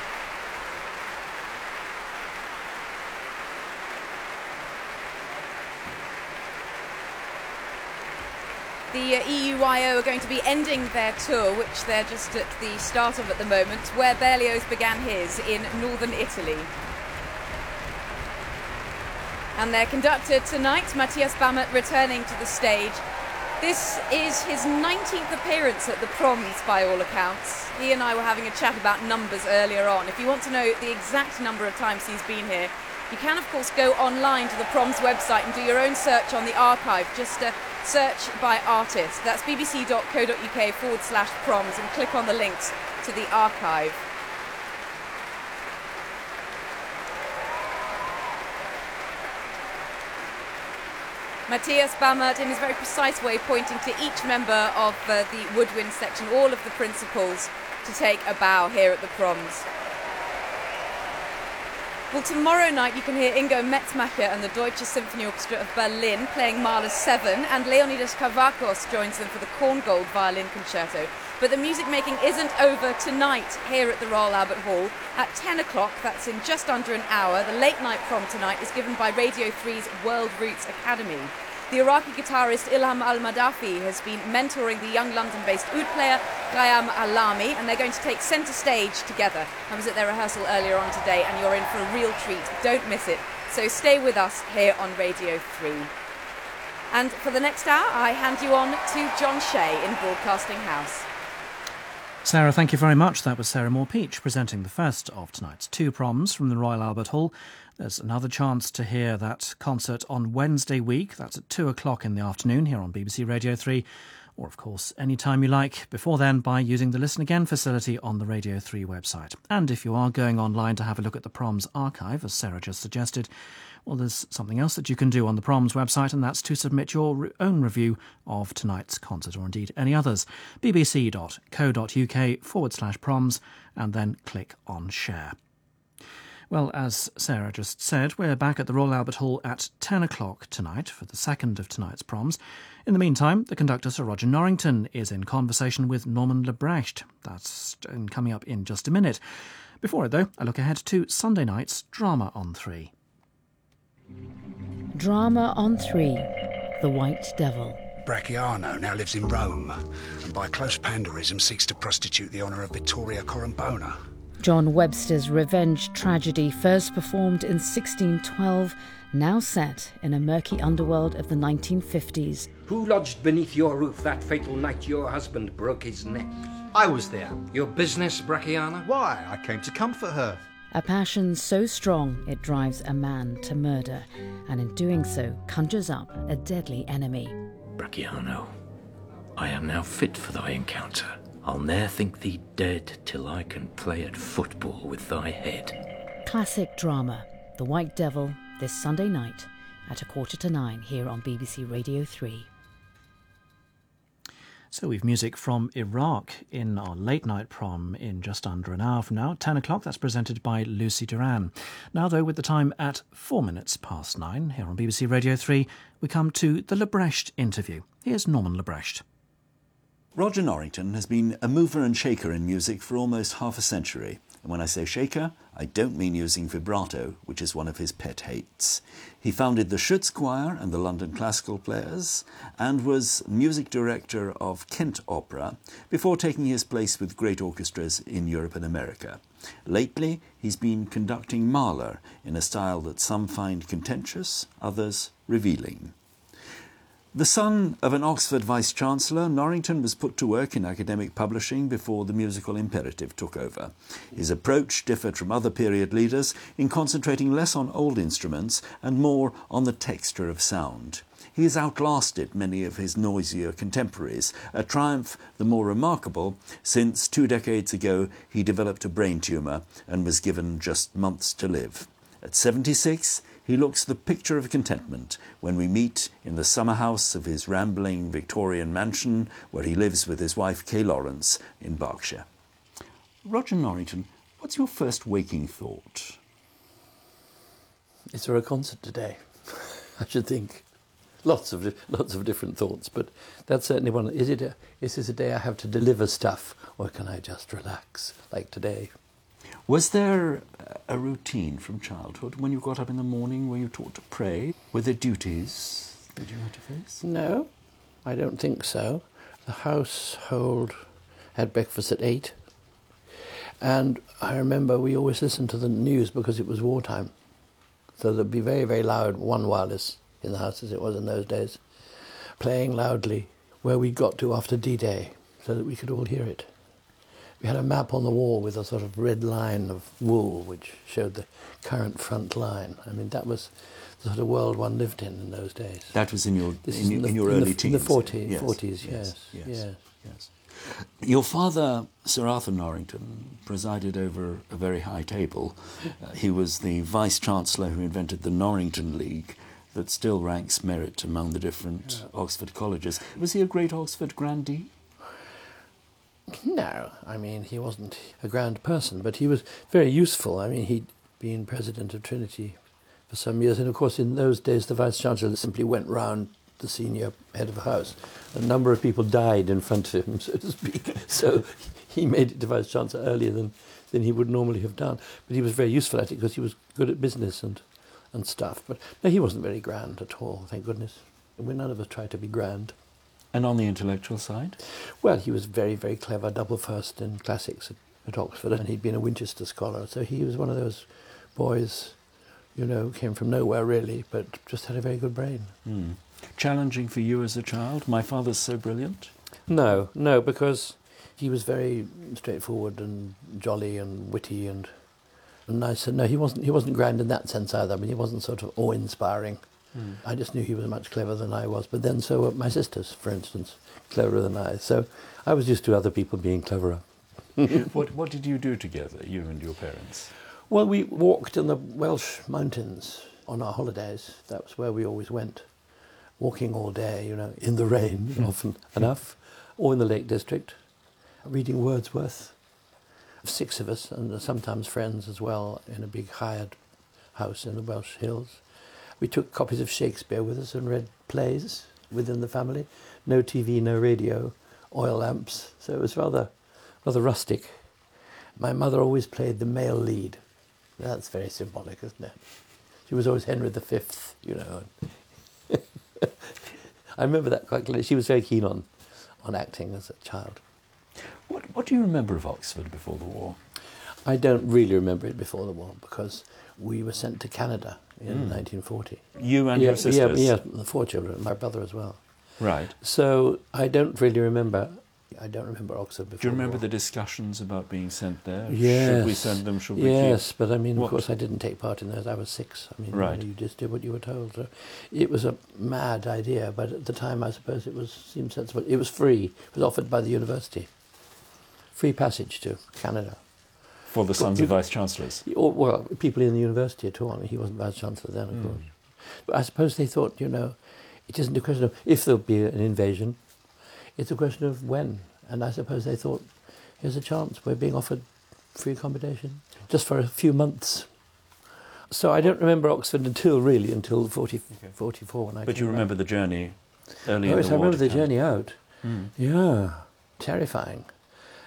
The EUIO are going to be ending their tour, which they're just at the start of at the moment, where Berlioz began his in northern Italy. And their conductor tonight, Matthias Bammert, returning to the stage. This is his 19th appearance at the proms, by all accounts. He and I were having a chat about numbers earlier on. If you want to know the exact number of times he's been here, you can, of course, go online to the proms website and do your own search on the archive. Just search by artist. That's bbc.co.uk/proms and click on the links to the archive. Matthias Bammert, in his very precise way, pointing to each member of the woodwind section, all of the principals, to take a bow here at the proms. Well, tomorrow night you can hear Ingo Metzmacher and the Deutsche Symphony Orchestra of Berlin playing Mahler's 7, and Leonidas Kavakos joins them for the Korngold Violin Concerto. But the music making isn't over tonight here at the Royal Albert Hall. At 10 o'clock, that's in just under an hour, the late night prom tonight is given by Radio 3's World Roots Academy. The Iraqi guitarist Ilham Al-Madafi has been mentoring the young London-based oud player Gayam Alami, and they're going to take centre stage together. I was at their rehearsal earlier on today, and you're in for a real treat. Don't miss it. So stay with us here on Radio 3. And for the next hour, I hand you on to John Shea in Broadcasting House. Sarah, thank you very much. That was Sarah Moore-Peach presenting the first of tonight's two proms from the Royal Albert Hall. There's another chance to hear that concert on Wednesday week. That's at 2 o'clock in the afternoon here on BBC Radio 3. Or, of course, any time you like before then by using the Listen Again facility on the Radio 3 website. And if you are going online to have a look at the proms archive, as Sarah just suggested, well, there's something else that you can do on the proms website, and that's to submit your own review of tonight's concert, or indeed any others. bbc.co.uk/proms, and then click on share. Well, as Sarah just said, we're back at the Royal Albert Hall at 10 o'clock tonight for the second of tonight's proms. In the meantime, the conductor Sir Roger Norrington is in conversation with Norman Lebrecht. That's coming up in just a minute. Before it, though, I look ahead to Sunday night's Drama on 3. Drama on 3, The White Devil. Bracciano now lives in Rome, and by close panderism seeks to prostitute the honour of Vittoria Corombona. John Webster's revenge tragedy, first performed in 1612, now set in a murky underworld of the 1950s. Who lodged beneath your roof that fatal night your husband broke his neck? I was there. Your business, Bracciano? Why, I came to comfort her. A passion so strong it drives a man to murder, and in doing so conjures up a deadly enemy. Bracciano, I am now fit for thy encounter. I'll ne'er think thee dead till I can play at football with thy head. Classic drama, The White Devil, this Sunday night at 8:45 here on BBC Radio 3. So we've music from Iraq in our late night prom in just under an hour from now. 10 o'clock, that's presented by Lucy Duran. Now, though, with the time at 9:04 here on BBC Radio 3, we come to the Lebrecht interview. Here's Norman Lebrecht. Roger Norrington has been a mover and shaker in music for almost half a century. And when I say shaker, I don't mean using vibrato, which is one of his pet hates. He founded the Schütz Choir and the London Classical Players, and was music director of Kent Opera before taking his place with great orchestras in Europe and America. Lately, he's been conducting Mahler in a style that some find contentious, others revealing. The son of an Oxford Vice-Chancellor, Norrington was put to work in academic publishing before the musical imperative took over. His approach differed from other period leaders in concentrating less on old instruments and more on the texture of sound. He has outlasted many of his noisier contemporaries, a triumph the more remarkable since 2 decades ago he developed a brain tumour and was given just months to live. At 76, he looks the picture of contentment when we meet in the summer house of his rambling Victorian mansion where he lives with his wife Kay Lawrence in Berkshire. Roger Norrington, what's your first waking thought? Is there a concert today? I should think. Lots of different thoughts, but that's certainly one. Is this a day I have to deliver stuff, or can I just relax like today? Was there a routine from childhood when you got up in the morning? Were you taught to pray? Were there duties that you had to face? No, I don't think so. The household had breakfast at 8, and I remember we always listened to the news because it was wartime. So there'd be very, very loud one wireless in the house, as it was in those days, playing loudly where we got to after D-Day so that we could all hear it. We had a map on the wall with a sort of red line of wool which showed the current front line. I mean, that was the sort of world one lived in those days. That was in your early teens? In the 40s, yes. Your father, Sir Arthur Norrington, presided over a very high table. He was the Vice-Chancellor who invented the Norrington League that still ranks merit among the different Oxford colleges. Was he a great Oxford grandee? No, I mean, he wasn't a grand person, but he was very useful. I mean, he'd been president of Trinity for some years, and of course in those days the Vice-Chancellor simply went round the senior head of the house. A number of people died in front of him, so to speak, so he made it to Vice-Chancellor earlier than he would normally have done. But he was very useful at it because he was good at business and stuff. But no, he wasn't very grand at all, thank goodness. None of us tried to be grand. And on the intellectual side? Well, he was very, very clever, double first in classics at Oxford, and he'd been a Winchester scholar, so he was one of those boys, came from nowhere really, but just had a very good brain. Mm. Challenging for you as a child? My father's so brilliant? No, because he was very straightforward and jolly and witty and nice. And no, he wasn't grand in that sense either. I mean, he wasn't sort of awe-inspiring. I just knew he was much cleverer than I was. But then so were my sisters, for instance, cleverer than I. So I was used to other people being cleverer. What did you do together, you and your parents? Well, we walked in the Welsh mountains on our holidays. That was where we always went. Walking all day, in the rain, often enough, or in the Lake District, reading Wordsworth. 6 of us, and sometimes friends as well, in a big hired house in the Welsh hills. We took copies of Shakespeare with us and read plays within the family. No TV, no radio, oil lamps, so it was rather rustic. My mother always played the male lead. That's very symbolic, isn't it? She was always Henry V, I remember that quite clearly. She was very keen on acting as a child. What do you remember of Oxford before the war? I don't really remember it before the war because we were sent to Canada in 1940. You and your sisters? Yeah, the 4 children, my brother as well. Right. So I don't really remember. I don't remember Oxford before. Do you remember the discussions about being sent there? Yes. Should we send them? Should we keep? Yes, but I mean, of course, I didn't take part in those. I was 6. I mean, right. You just did what you were told. So it was a mad idea, but at the time, I suppose seemed sensible. It was free. It was offered by the university. Free passage to Canada. For the sons of vice-chancellors? Well, people in the university at all. I mean, he wasn't vice-chancellor then, of course. But I suppose they thought, it isn't a question of if there'll be an invasion, it's a question of when. And I suppose they thought, here's a chance, we're being offered free accommodation, just for a few months. So I don't remember Oxford until 44 when I But you remember the journey early in the war? Yes, I remember the journey out. Yeah, terrifying.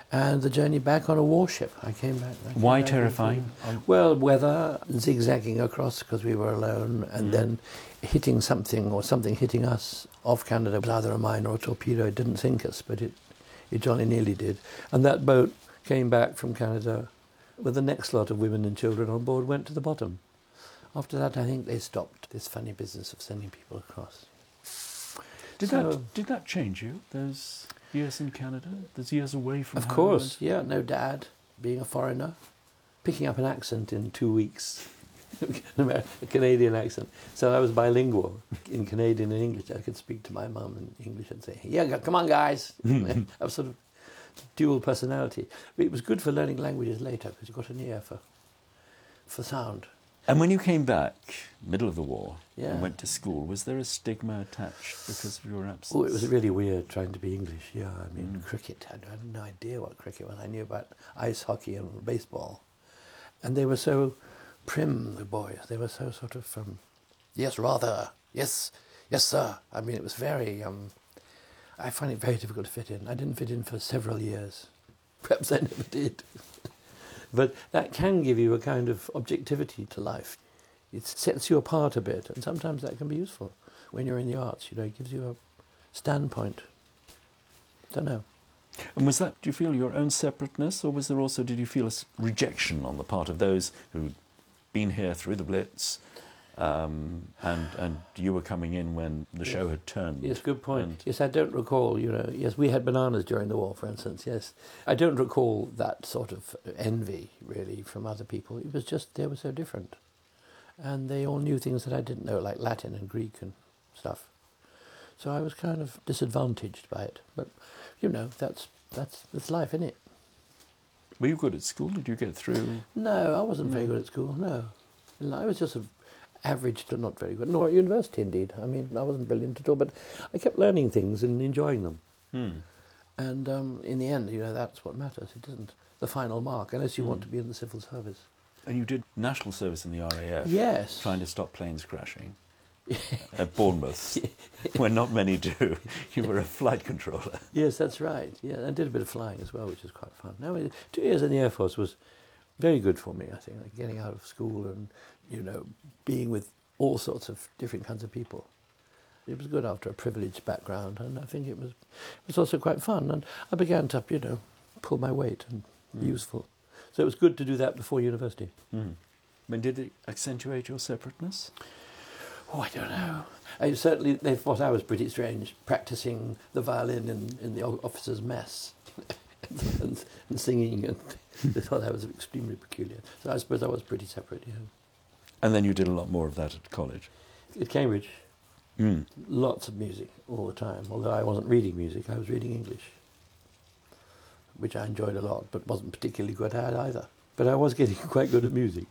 And the journey back on a warship. I came back. Why terrifying? Well, weather, zigzagging across because we were alone, and then hitting something or something hitting us off Canada. It was either a mine or a torpedo. It didn't sink us, but it jolly nearly did. And that boat came back from Canada with the next lot of women and children on board, went to the bottom. After that, I think they stopped this funny business of sending people across. Did that change you, those years in Canada, those years away from home? Of course, yeah, no dad, being a foreigner, picking up an accent in 2 weeks, a Canadian accent. So I was bilingual in Canadian and English. I could speak to my mum in English and say, yeah, come on, guys. I was sort of dual personality. But it was good for learning languages later because you got an ear for sound. And when you came back, middle of the war, Yeah. and went to school, was there a stigma attached because of your absence? Oh, it was really weird trying to be English, yeah. I mean, cricket, I had no idea what cricket was. I knew about ice hockey and baseball. And they were so prim, the boys. They were so sort of, yes, rather, yes, sir. I mean, it was very, I find it very difficult to fit in. I didn't fit in for several years. Perhaps I never did. But that can give you a kind of objectivity to life. It sets you apart a bit, and sometimes that can be useful when you're in the arts. You know, it gives you a standpoint. Don't know. And was that, do you feel your own separateness, or was there also, did you feel a rejection on the part of those who'd been here through the Blitz, and you were coming in when the show had turned? Yes, good point. Yes, I don't recall, yes, we had bananas during the war, for instance, yes. I don't recall that sort of envy, really, from other people. It was just they were so different. And they all knew things that I didn't know, like Latin and Greek and stuff. So I was kind of disadvantaged by it. But, that's life, isn't it? Were you good at school? Did you get through? No, I wasn't very good at school, no. I was just average to not very good, nor at university, indeed. I mean, I wasn't brilliant at all, but I kept learning things and enjoying them. And in the end, that's what matters. It isn't the final mark, unless you want to be in the civil service. And you did national service in the RAF? Yes. Trying to stop planes crashing at Bournemouth, when not many do. You were a flight controller. Yes, that's right. Yeah, I did a bit of flying as well, which was quite fun. 2 years in the Air Force was very good for me, I think, like getting out of school and, being with all sorts of different kinds of people. It was good after a privileged background, and I think it was also quite fun. And I began to, pull my weight and be useful. So it was good to do that before university. But did it accentuate your separateness? Oh, I don't know. Certainly they thought I was pretty strange, practising the violin in the officers' mess and singing, and they thought I was extremely peculiar. So I suppose I was pretty separate, yeah. And then you did a lot more of that at college? At Cambridge. Lots of music all the time, although I wasn't reading music, I was reading English, which I enjoyed a lot, but wasn't particularly good at either. But I was getting quite good at music.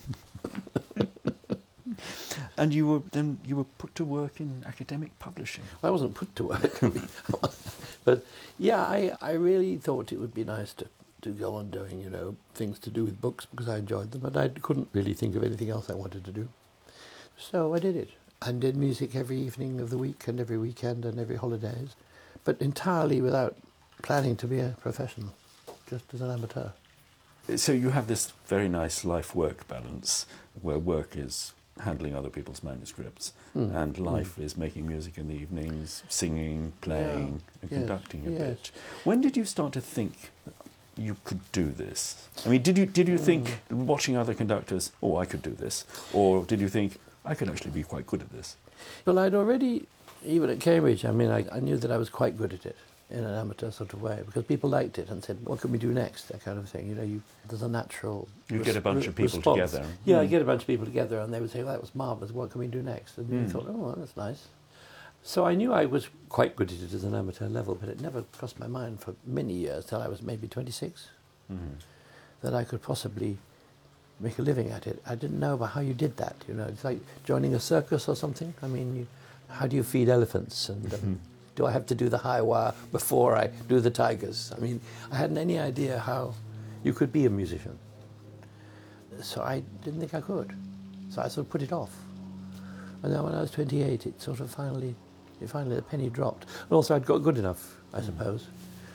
And you were put to work in academic publishing? I wasn't put to work, but yeah, I really thought it would be nice to go on doing, things to do with books because I enjoyed them, but I couldn't really think of anything else I wanted to do. So I did it. I did music every evening of the week and every weekend and every holidays, but entirely without planning to be a professional, just as an amateur. So you have this very nice life-work balance, where work is handling other people's manuscripts, and life is making music in the evenings, singing, playing, and conducting a bit. When did you start to think you could do this? I mean, did you think, watching other conductors, oh, I could do this? Or did you think, I could actually be quite good at this? Well, I'd already, even at Cambridge, I knew that I was quite good at it in an amateur sort of way, because people liked it and said, what can we do next? That kind of thing. There's a natural You get a bunch of people response. together. Yeah, I get a bunch of people together and they would say, well, that was marvellous, what can we do next? And I thought, oh, well, that's nice. So I knew I was quite good at it as an amateur level, but it never crossed my mind for many years, till I was maybe 26, that I could possibly make a living at it. I didn't know about how you did that, It's like joining a circus or something. I mean, how do you feed elephants? And do I have to do the high wire before I do the tigers? I mean, I hadn't any idea how you could be a musician. So I didn't think I could. So I sort of put it off. And then when I was 28, it sort of finally the penny dropped. And also I'd got good enough, I suppose.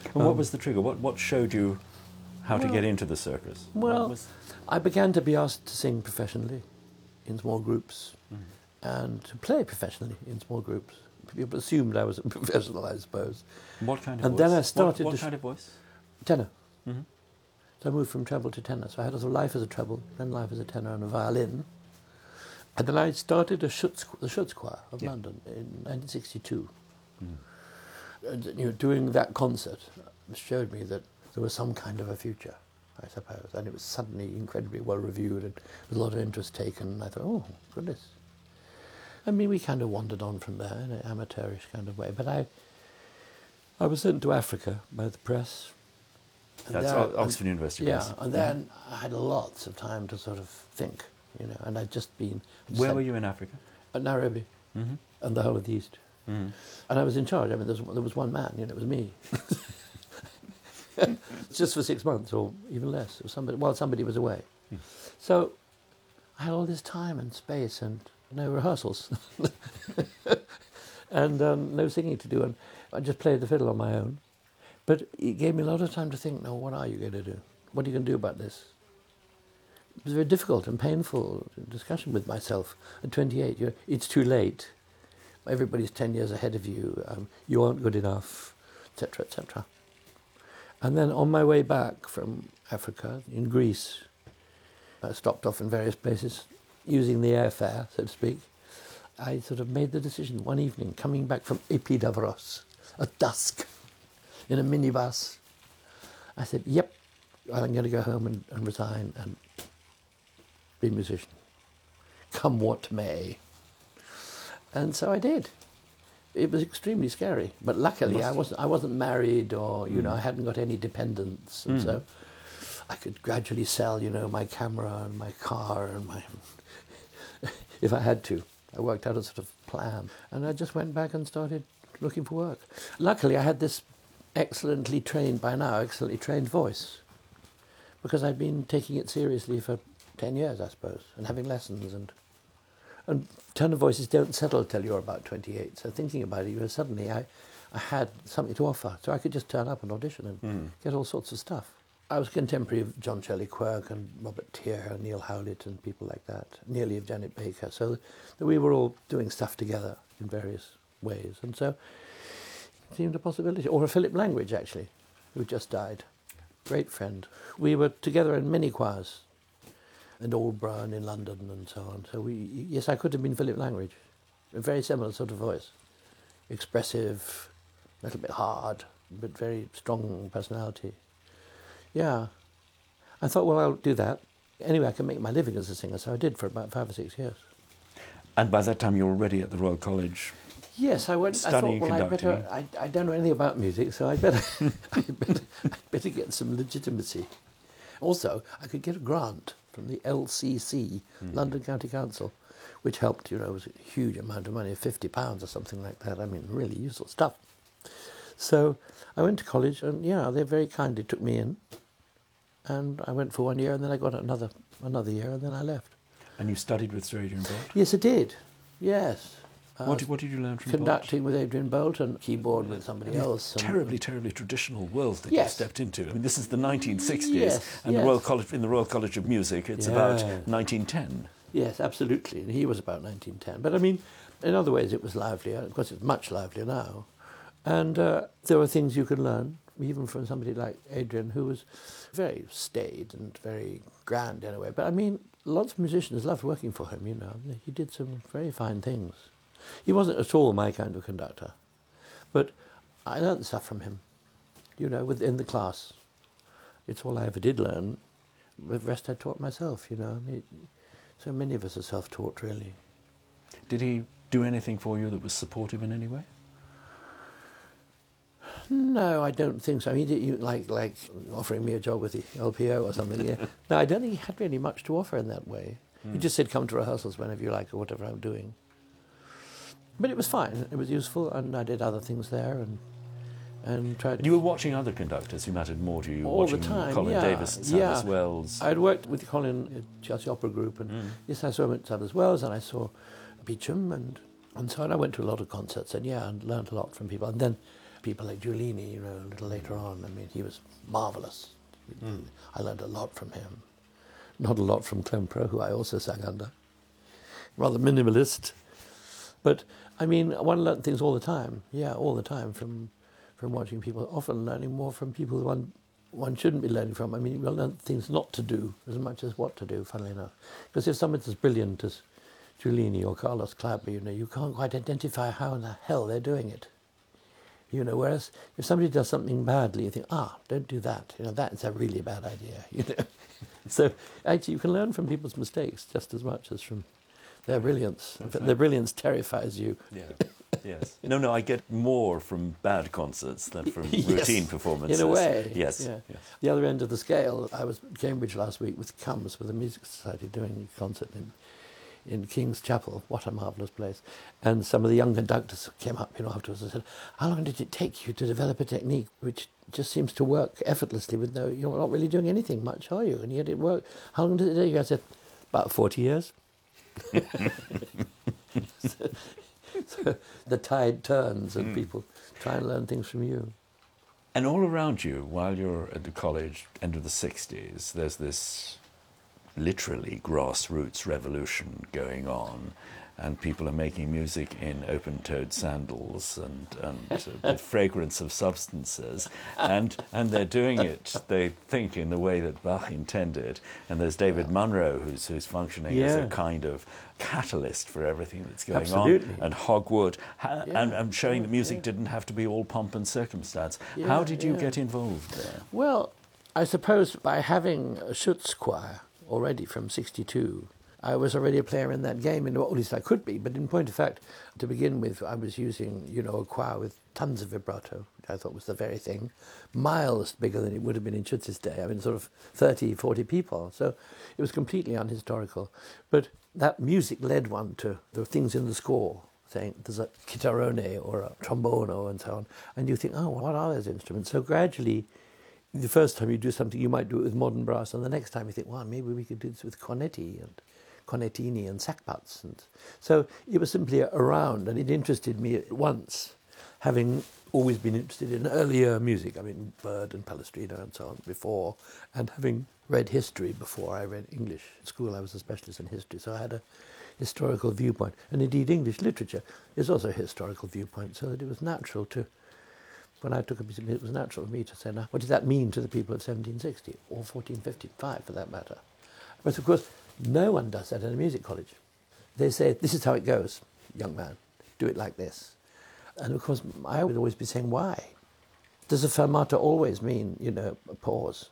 And what was the trigger? What showed you how to get into the circus? Well, I began to be asked to sing professionally in small groups and to play professionally in small groups. People assumed I was a professional, I suppose. What kind of and voice? Then I started what kind of voice? Tenor. Mm-hmm. So I moved from treble to tenor. So I had a sort of life as a treble, then life as a tenor and a violin. And then I started the Schutz Choir of London in 1962. And doing that concert showed me that there was some kind of a future, I suppose. And it was suddenly incredibly well reviewed and there was a lot of interest taken. And I thought, oh, goodness. I mean, we kind of wandered on from there in an amateurish kind of way. But I was sent to Africa by the press. That's Oxford University Press. Yeah, and then I had lots of time to sort of think, and I'd just been... Where were you in Africa? At Nairobi, and the whole of the East. And I was in charge. I mean, there was one man, it was me. Just for 6 months, or even less, or somebody was away. So I had all this time and space and no rehearsals. And no singing to do, and I just played the fiddle on my own. But it gave me a lot of time to think, now, what are you going to do? What are you going to do about this? It was a very difficult and painful discussion with myself. At 28, it's too late. Everybody's 10 years ahead of you. You aren't good enough, etc., etc. And then on my way back from Africa, in Greece, I stopped off in various places, using the airfare, so to speak. I sort of made the decision one evening, coming back from Epidavros at dusk, in a minibus. I said, yep, I'm going to go home and resign and be a musician, come what may. And so I did. It was extremely scary, but luckily I wasn't married, or I hadn't got any dependents, and so I could gradually sell my camera and my car and my if I had to. I worked out a sort of plan, and I just went back and started looking for work. Luckily, I had this excellently trained voice, because I'd been taking it seriously for 10 years, I suppose, and having lessons. And tenor voices don't settle till you're about 28, so thinking about it, suddenly I had something to offer, so I could just turn up and audition and get all sorts of stuff. I was contemporary of John Shirley Quirk and Robert Tier and Neil Howlett and people like that, nearly of Janet Baker, so that we were all doing stuff together in various ways. And so it seemed a possibility. Or a Philip Langridge, actually, who just died. Great friend. We were together in many choirs, in Aldborough and in London and so on. So yes, I could have been Philip Langridge. A very similar sort of voice. Expressive, a little bit hard, but very strong personality. Yeah. I thought, well, I'll do that. Anyway, I can make my living as a singer, so I did for about 5 or 6 years. And by that time you were already at the Royal College? Yes, I went. Studying I thought, well, conducting. I don't know anything about music, so I'd better get some legitimacy. Also, I could get a grant from the LCC, London County Council, which helped, it was a huge amount of money, £50 or something like that. I mean, really useful stuff. So I went to college, and they very kindly took me in. And I went for 1 year, and then I got another year, and then I left. And you studied with Sir Adrian Boult? Yes, I did. Yes. What did you learn from conducting with Adrian Boult and keyboard with somebody else. Terribly traditional world that you stepped into. I mean, this is the 1960s, and yes. The Royal College of Music, it's about 1910. Yes, absolutely. And he was about 1910. But I mean, in other ways, it was livelier. Of course, it's much livelier now. And there were things you could learn, even from somebody like Adrian, who was very staid and very grand in a way. But I mean, lots of musicians loved working for him, He did some very fine things. He wasn't at all my kind of conductor, but I learned stuff from him, within the class. It's all I ever did learn. The rest I taught myself, So many of us are self-taught, really. Did he do anything for you that was supportive in any way? No, I don't think so. He did, like offering me a job with the LPO or something. Yeah. No, I don't think he had really much to offer in that way. He just said, come to rehearsals whenever you like or whatever I'm doing. But it was fine. It was useful, and I did other things there and tried. And you were watching other conductors who mattered more to you. All the time. Colin Davis and Sadler's Wells. I'd worked with Colin at Chelsea Opera Group, and yes, I saw him at Sadler's Wells, and I saw Beecham, and so on. I went to a lot of concerts, and learned a lot from people. And then people like Giulini, you know, a little later on. I mean, he was marvellous. I learned a lot from him. Not a lot from Klemperer, who I also sang under. Rather minimalist. But, I mean, one learned things all the time. Yeah, all the time from watching people. Often learning more from people one shouldn't be learning from. I mean, you learn things not to do as much as what to do, funnily enough. Because if someone's as brilliant as Giulini or Carlos Kleiber, you know, you can't quite identify how in the hell they're doing it. You know, whereas if somebody does something badly, you think, don't do that. You know, that's a really bad idea. You know, so actually, you can learn from people's mistakes just as much as from their brilliance. In fact, their brilliance terrifies you. Yeah. Yes. No, I get more from bad concerts than from routine performances. In a way. Yes. Yeah. Yes. The other end of the scale, I was in Cambridge last week with CUMS, with the Music Society, doing a concert in King's Chapel. What a marvellous place. And some of the young conductors came up, you know, afterwards and said, how long did it take you to develop a technique which just seems to work effortlessly with you're not really doing anything much, are you? And yet it worked. How long did it take you? I said, about 40 years. So the tide turns and people try and learn things from you. And all around you, while you're at the college, end of the 60s, there's this literally grassroots revolution going on, and people are making music in open-toed sandals and the fragrance of substances, and they're doing it, they think, in the way that Bach intended. And there's David Munro, who's functioning as a kind of catalyst for everything that's going on, and Hogwood, and showing that music didn't have to be all pomp and circumstance. How did you get involved there? Well, I suppose by having a Schutz choir already from 62, I was already a player in that game, or at least I could be. But in point of fact, to begin with, I was using, you know, a choir with tons of vibrato, which I thought was the very thing, miles bigger than it would have been in Schutz's day. I mean, sort of 30, 40 people. So it was completely unhistorical. But that music led one to the things in the score, saying there's a chitarrone or a trombono and so on. And you think, what are those instruments? So gradually, the first time you do something, you might do it with modern brass, and the next time you think, maybe we could do this with cornetti and cornettini and sackbuts. And so it was simply around, and it interested me at once, having always been interested in earlier music. I mean, Bird and Palestrina and so on before, and having read history before I read English. At school I was a specialist in history, so I had a historical viewpoint. And indeed English literature is also a historical viewpoint, so that it was natural to, when I took a piece of music, it was natural for me to say, now, what did that mean to the people of 1760, or 1455 for that matter? But of course, no one does that in a music college. They say, this is how it goes, young man, do it like this. And of course, I would always be saying, why? Does a fermata always mean, you know, a pause?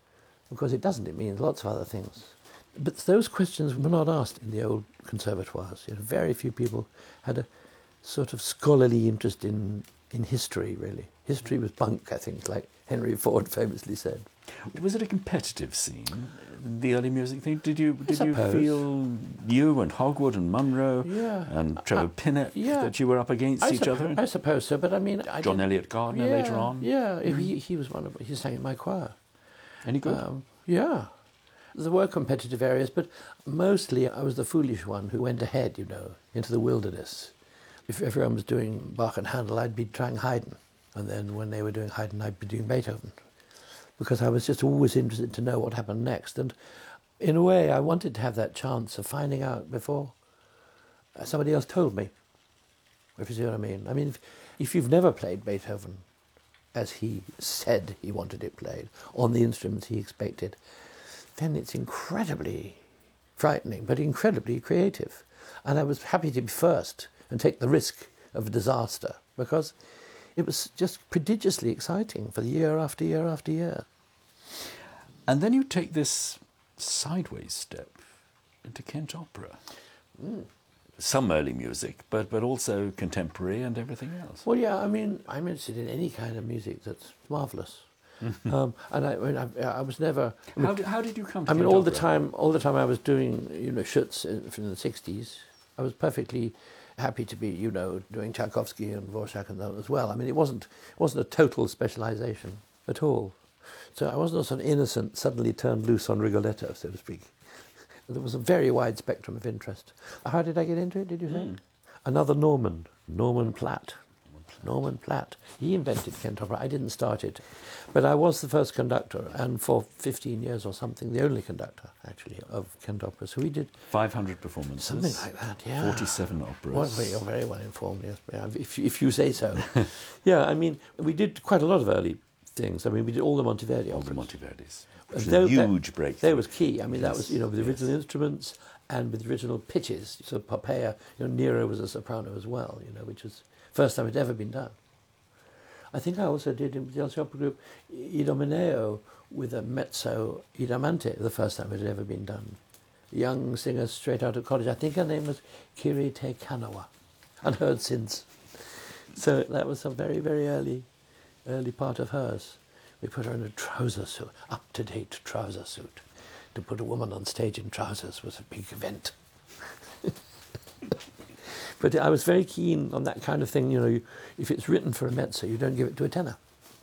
Of course it doesn't, it means lots of other things. But those questions were not asked in the old conservatoires. You know, very few people had a sort of scholarly interest in history, really. History was bunk, I think, like Henry Ford famously said. Was it a competitive scene, the early music thing? Did you feel you and Hogwood and Munro and Trevor Pinnett that you were up against each other? I suppose so, but I mean... John Eliot Gardner later on? Yeah, he was one of... He sang in my choir. Any good? Yeah. There were competitive areas, but mostly I was the foolish one who went ahead, you know, into the wilderness. If everyone was doing Bach and Handel, I'd be trying Haydn. And then when they were doing Haydn, I'd be doing Beethoven. Because I was just always interested to know what happened next. And in a way, I wanted to have that chance of finding out before somebody else told me, if you see what I mean. I mean, if you've never played Beethoven as he said he wanted it played, on the instruments he expected, then it's incredibly frightening, but incredibly creative. And I was happy to be first and take the risk of disaster, because it was just prodigiously exciting for year after year after year. And then you take this sideways step into Kent Opera. Some early music, but also contemporary and everything else. Well, yeah, I mean, I'm interested in any kind of music that's marvellous. And I was never... How did you come to Kent Opera? all the time I was doing, you know, Schutz from the 60s, I was perfectly happy to be, you know, doing Tchaikovsky and Dvorak and that as well. I mean, it wasn't a total specialisation at all. So I wasn't a sort of innocent, suddenly turned loose on Rigoletto, so to speak. There was a very wide spectrum of interest. How did I get into it, did you say? Another Norman Platt. Norman Platt. He invented Kent Opera. I didn't start it. But I was the first conductor, and for 15 years or something, the only conductor, actually, of Kent Opera. So we did 500 performances. Something like that, yeah. 47 operas. Well, you're very well informed, yes, if you say so. Yeah, I mean, we did quite a lot of early things. I mean, we did all the Monteverdi operas. All the Monteverdis. Which was a huge breakthrough. That was key. I mean, that was, with the original instruments and with the original pitches. So Popea, Nero was a soprano as well, which was first time it had ever been done. I think I also did in the Chelsea Opera Group Idomeneo with a mezzo Idamante, the first time it had ever been done. A young singer straight out of college. I think her name was Kirite Kanawa, unheard since. So that was a very, very early part of hers. We put her in a trouser suit, up-to-date trouser suit. To put a woman on stage in trousers was a big event. But I was very keen on that kind of thing, if it's written for a mezzo, you don't give it to a tenor.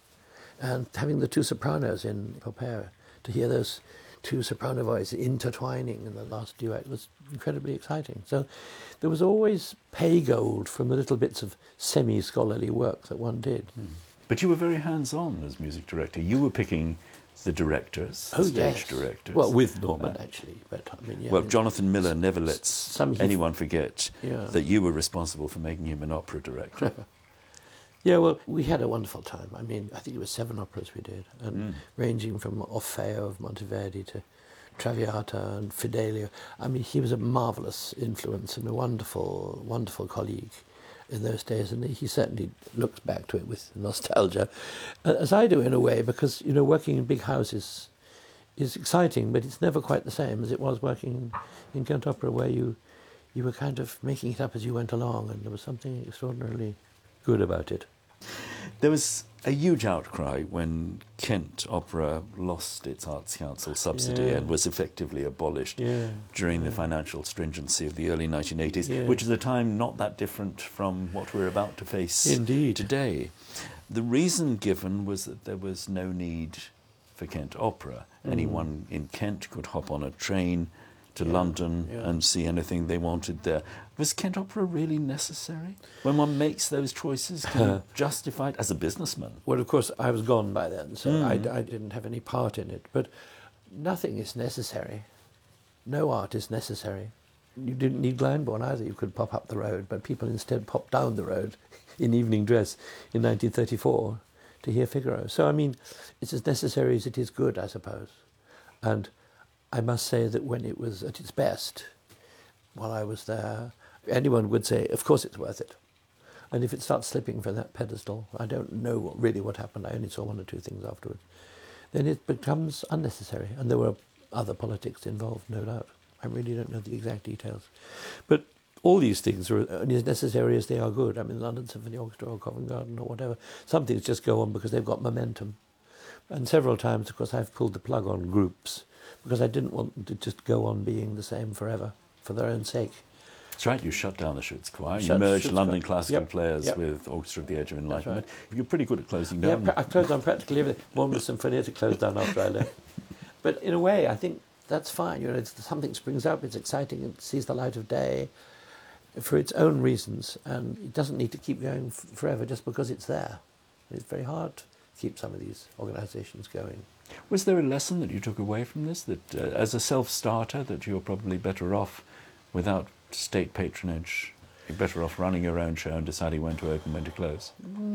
And having the two sopranos in Popea, to hear those two soprano voices intertwining in the last duet was incredibly exciting. So there was always pay gold from the little bits of semi-scholarly work that one did. But you were very hands-on as music director. You were picking the directors, stage directors. Well, with Norman, actually. But Jonathan Miller never lets anyone forget that you were responsible for making him an opera director. Yeah, well, we had a wonderful time. I mean, I think it was 7 operas we did, and ranging from Orfeo of Monteverdi to Traviata and Fidelio. I mean, he was a marvellous influence and a wonderful, wonderful colleague in those days, and he certainly looks back to it with nostalgia, as I do in a way, because, working in big houses is exciting, but it's never quite the same as it was working in Kent Opera, where you were kind of making it up as you went along, and there was something extraordinarily good about it. There was a huge outcry when Kent Opera lost its Arts Council subsidy and was effectively abolished during the financial stringency of the early 1980s, which is a time not that different from what we're about to face today. The reason given was that there was no need for Kent Opera. Anyone in Kent could hop on a train to London and see anything they wanted there. Was Kent Opera really necessary? When one makes those choices, can you justify it as a businessman? Well, of course, I was gone by then, so I didn't have any part in it. But nothing is necessary. No art is necessary. You didn't need Glyndebourne either. You could pop up the road, but people instead popped down the road in evening dress in 1934 to hear Figaro. So, I mean, it's as necessary as it is good, I suppose. And I must say that when it was at its best, while I was there, anyone would say, of course it's worth it. And if it starts slipping from that pedestal, I don't know really what happened, I only saw 1 or 2 things afterwards, then it becomes unnecessary. And there were other politics involved, no doubt. I really don't know the exact details. But all these things are only as necessary as they are good. I mean, London Symphony Orchestra or Covent Garden or whatever, some things just go on because they've got momentum. And several times, of course, I've pulled the plug on groups because I didn't want them to just go on being the same forever for their own sake. That's right, you shut down the Schuetz Choir. You merged London classical players with Orchestra of the Age of Enlightenment. Right. You're pretty good at closing down. Yeah, I closed down practically everything. Bournemouth Sinfonia closed down after I left. But in a way, I think that's fine. Something springs up, it's exciting, it sees the light of day for its own reasons, and it doesn't need to keep going forever just because it's there. It's very hard to keep some of these organisations going. Was there a lesson that you took away from this, that as a self-starter, that you're probably better off without state patronage? You're better off running your own show and deciding when to open, when to close?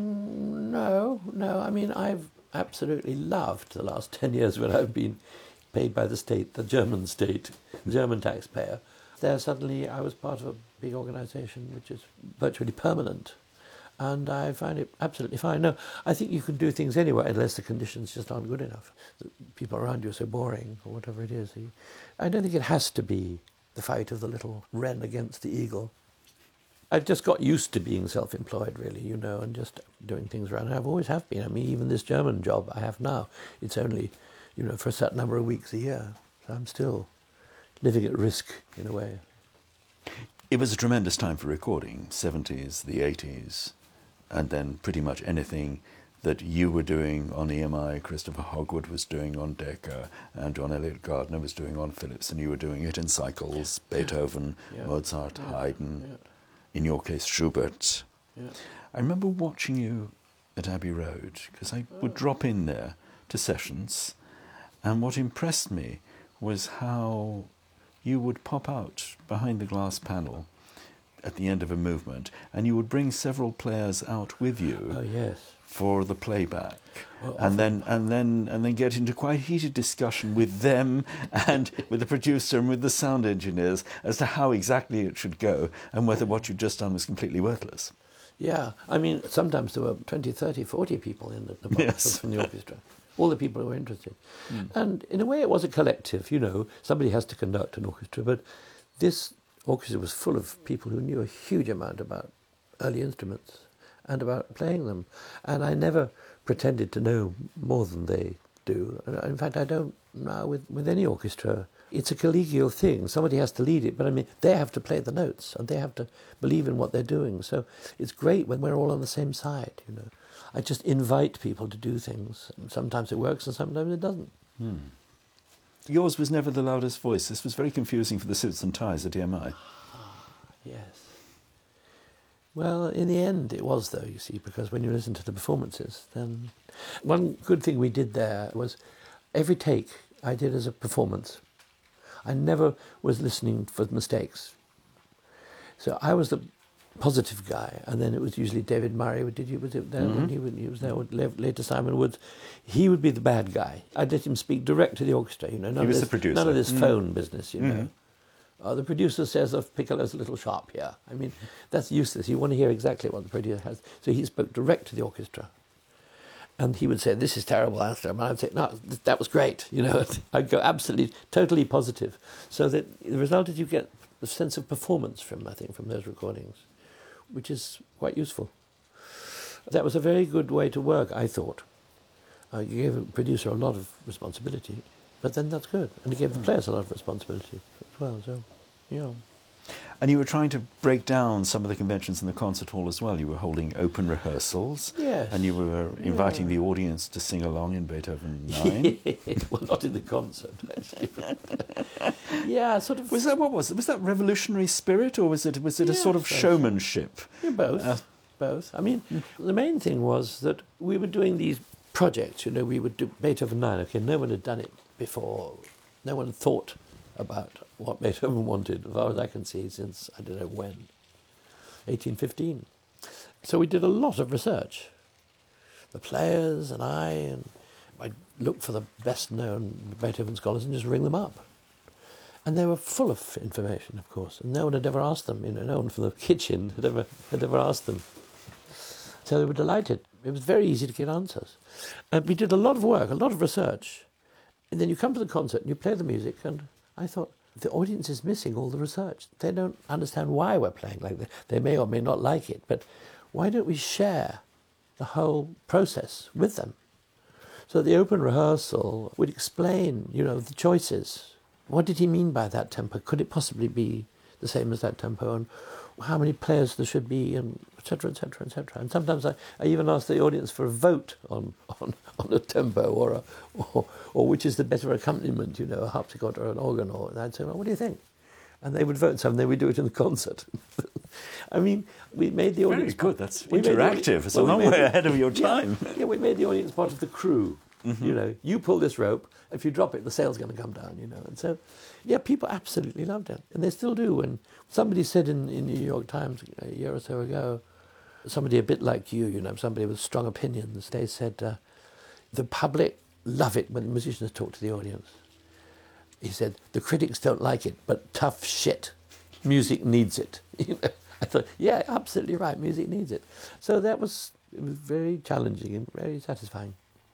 No. I mean, I've absolutely loved the last 10 years when I've been paid by the state, the German taxpayer. There suddenly I was part of a big organisation which is virtually permanent. And I find it absolutely fine. No, I think you can do things anyway unless the conditions just aren't good enough. The people around you are so boring or whatever it is. I don't think it has to be the fight of the little wren against the eagle. I've just got used to being self-employed, really, and just doing things around. I've always have been. I mean, even this German job I have now, it's only, for a certain number of weeks a year. So I'm still living at risk, in a way. It was a tremendous time for recording, 70s, the 80s, and then pretty much anything that you were doing on EMI, Christopher Hogwood was doing on Decca, and John Eliot Gardner was doing on Philips, and you were doing it in cycles, Beethoven, Mozart, Haydn, in your case, Schubert. I remember watching you at Abbey Road, because I would drop in there to sessions, and what impressed me was how you would pop out behind the glass panel at the end of a movement, and you would bring several players out with you. Oh, yes. For the playback, well, and then get into quite heated discussion with them and with the producer and with the sound engineers as to how exactly it should go and whether what you'd just done was completely worthless. Yeah, I mean, sometimes there were 20, 30, 40 people in the box Yes. from the orchestra, all the people who were interested. And in a way it was a collective, you know, somebody has to conduct an orchestra, but this orchestra was full of people who knew a huge amount about early instruments and about playing them. And I never pretended to know more than they do. In fact, I don't now with any orchestra. It's a collegial thing. Somebody has to lead it, but I mean, they have to play the notes and they have to believe in what they're doing. So it's great when we're all on the same side, you know. I just invite people to do things. Sometimes it works and sometimes it doesn't. Yours was never the loudest voice. This was very confusing for the Suits and Ties at EMI. Yes. Well, in the end it was, though, you see, because when you listen to the performances, then... One good thing we did there was every take I did as a performance. I never was listening for mistakes. So I was the positive guy, and then it was usually David Murray. Was it there when he was there? Later Simon Woods. He would be the bad guy. I'd let him speak direct to the orchestra, you know. He was the producer. None of this phone business, you know. The producer says, "Oh, Piccolo's a little sharp here." I mean, that's useless. You want to hear exactly what the producer has. So he spoke direct to the orchestra. And he would say, "This is terrible, Alistair." And I'd say, "No, that was great." You know, I'd go absolutely, totally positive. So that the result is you get a sense of performance from, I think, from those recordings, which is quite useful. That was a very good way to work, I thought. You gave a producer a lot of responsibility, but then that's good. And you gave the players a lot of responsibility as well, so, yeah. And you were trying to break down some of the conventions in the concert hall as well. You were holding open rehearsals. Yes. And you were inviting the audience to sing along in Beethoven 9. Well, not in the concert, actually. Yeah, sort of... Was that revolutionary spirit, or was it a sort of showmanship? Yeah, both. Both. I mean, the main thing was that we were doing these projects, you know, we would do Beethoven 9. Okay, no one had done it before. No one thought about what Beethoven wanted, as far as I can see, since, I don't know when, 1815. So we did a lot of research. The players and I looked for the best-known Beethoven scholars and just ring them up. And they were full of information, of course, and no one had ever asked them, you know, no one from the kitchen had ever asked them. So they were delighted. It was very easy to get answers. And we did a lot of work, a lot of research. And then you come to the concert and you play the music, and I thought, the audience is missing all the research. They don't understand why we're playing like that. They may or may not like it, but why don't we share the whole process with them? So the open rehearsal would explain, you know, the choices. What did he mean by that tempo? Could it possibly be the same as that tempo? And how many players there should be, and et cetera, et cetera, et cetera. And sometimes I even ask the audience for a vote on a tempo or which is the better accompaniment, you know, a harpsichord or an organ. And I'd say, well, what do you think? And they would vote some, and then we'd do it in the concert. I mean, we made the audience... Very good, that's interactive. It's a long way ahead of your time. Yeah, we made the audience part of the crew. You know, you pull this rope, if you drop it, the sail's going to come down, you know. And so, yeah, people absolutely loved it. And they still do. And somebody said in New York Times a year or so ago, somebody a bit like you know, somebody with strong opinions, they said, the public love it when musicians talk to the audience. He said, the critics don't like it, but tough shit. Music needs it. You know? I thought, yeah, absolutely right, music needs it. So it was very challenging and very satisfying.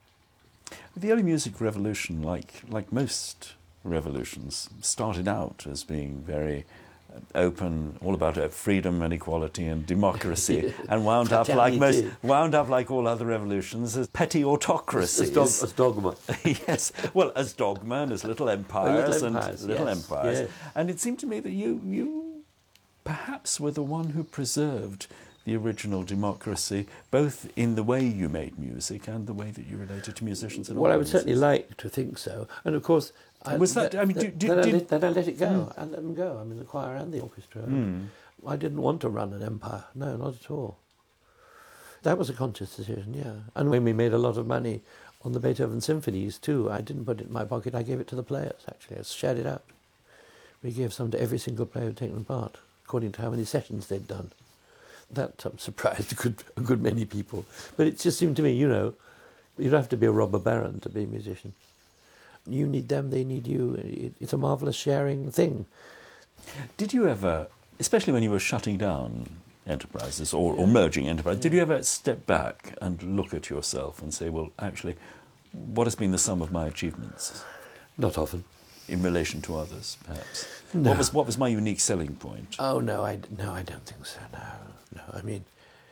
The early music revolution, like most revolutions, started out as being very open, all about freedom and equality and democracy, and wound up like all other revolutions as petty autocracies. As dogma. Yes, well, as dogma and as little empires empires. Yes. And it seemed to me that you perhaps were the one who preserved the original democracy, both in the way you made music and the way that you related to musicians and Well, I would certainly like to think so. And of course... I let it go. I let them go. I mean, the choir and the orchestra. I didn't want to run an empire. No, not at all. That was a conscious decision, yeah. And when we made a lot of money on the Beethoven symphonies too, I didn't put it in my pocket, I gave it to the players, actually. I shared it out. We gave some to every single player who'd taken part, according to how many sessions they'd done. That surprised a good many people. But it just seemed to me, you know, you don't have to be a robber baron to be a musician. You need them, they need you. It's a marvellous sharing thing. Did you ever, especially when you were shutting down enterprises or merging enterprises, did you ever step back and look at yourself and say, well, actually, what has been the sum of my achievements? Not often. In relation to others, perhaps? No. What was my unique selling point? Oh, no, I don't think so, no. I mean,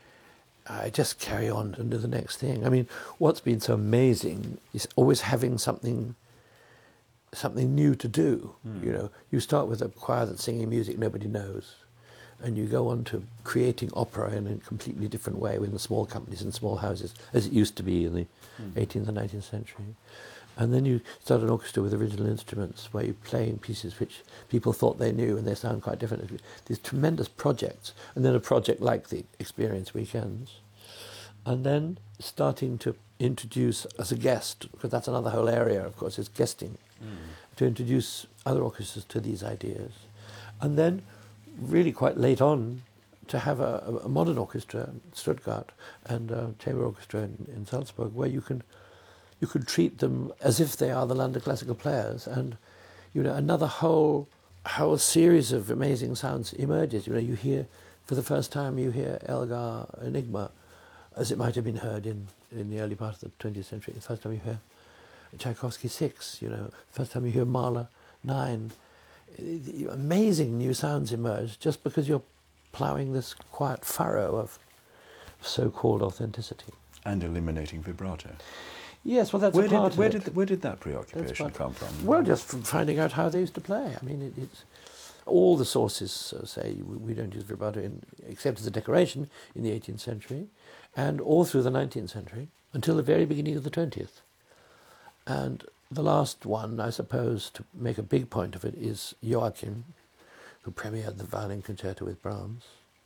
I just carry on and do the next thing. I mean, what's been so amazing is always having something new to do. You know, you start with a choir that's singing music nobody knows, and you go on to creating opera in a completely different way within small companies and small houses, as it used to be in the 18th and 19th century. And then you start an orchestra with original instruments where you're playing pieces which people thought they knew and they sound quite different. These tremendous projects, and then a project like the Experience Weekends. And then starting to introduce as a guest, because that's another whole area, of course, is guesting, to introduce other orchestras to these ideas. And then, really quite late on, to have a modern orchestra, Stuttgart, and a chamber orchestra in Salzburg, where you could treat them as if they are the London classical players, and you know, another whole series of amazing sounds emerges. You know, you hear for the first time, you hear Elgar Enigma, as it might have been heard in the early part of the 20th century. The first time you hear Tchaikovsky 6, you know, first time you hear Mahler 9. Amazing new sounds emerge just because you're ploughing this quiet furrow of so-called authenticity. And eliminating vibrato. Yes, well, that's a part of it. Where did that preoccupation come from? Well, just from finding out how they used to play. I mean, it's all the sources say we don't use vibrato except as a decoration in the 18th century, and all through the 19th century until the very beginning of the 20th. And the last one, I suppose, to make a big point of it, is Joachim, who premiered the violin concerto with Brahms.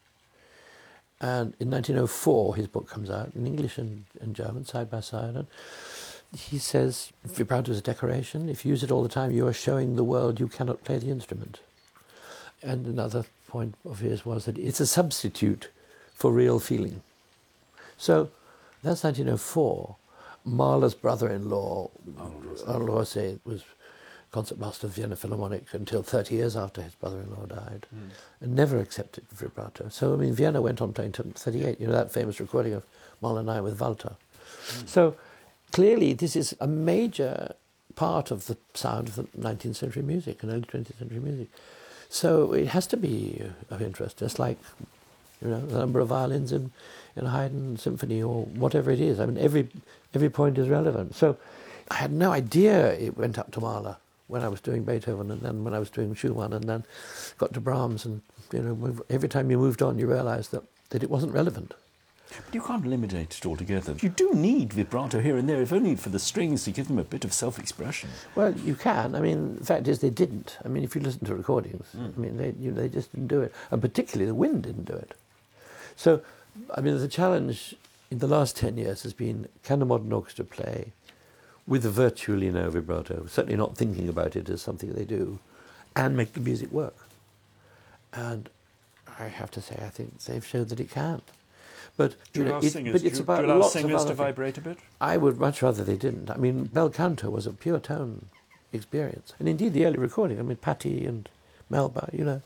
And in 1904, his book comes out in English and German, side by side. And he says, vibrato is a decoration. If you use it all the time, you are showing the world you cannot play the instrument. And another point of his was that it's a substitute for real feeling. So that's 1904. Mahler's brother-in-law, Arnold Rosset, was concertmaster of Vienna Philharmonic until 30 years after his brother-in-law died, and never accepted vibrato. So, I mean, Vienna went on playing till 38, you know, that famous recording of Mahler 9 with Walter. So, clearly, this is a major part of the sound of the 19th century music and early 20th century music. So, it has to be of interest, just like, you know, the number of violins in a Haydn symphony or whatever it is. I mean, every point is relevant. So, I had no idea it went up to Mahler when I was doing Beethoven, and then when I was doing Schumann, and then got to Brahms, and you know, every time you moved on, you realised that it wasn't relevant. But you can't eliminate it altogether. You do need vibrato here and there, if only for the strings to give them a bit of self-expression. Well, you can. I mean, the fact is they didn't. I mean, if you listen to recordings, I mean, they just didn't do it, and particularly the wind didn't do it. So, I mean, the challenge in the last 10 years has been, can a modern orchestra play with virtually no vibrato, certainly not thinking about it as something they do, and make the music work? And I have to say, I think they've showed that it can. But do you allow singers to vibrate a bit? I would much rather they didn't. I mean, bel canto was a pure tone experience. And indeed, the early recording, I mean, Patti and Melba, you know.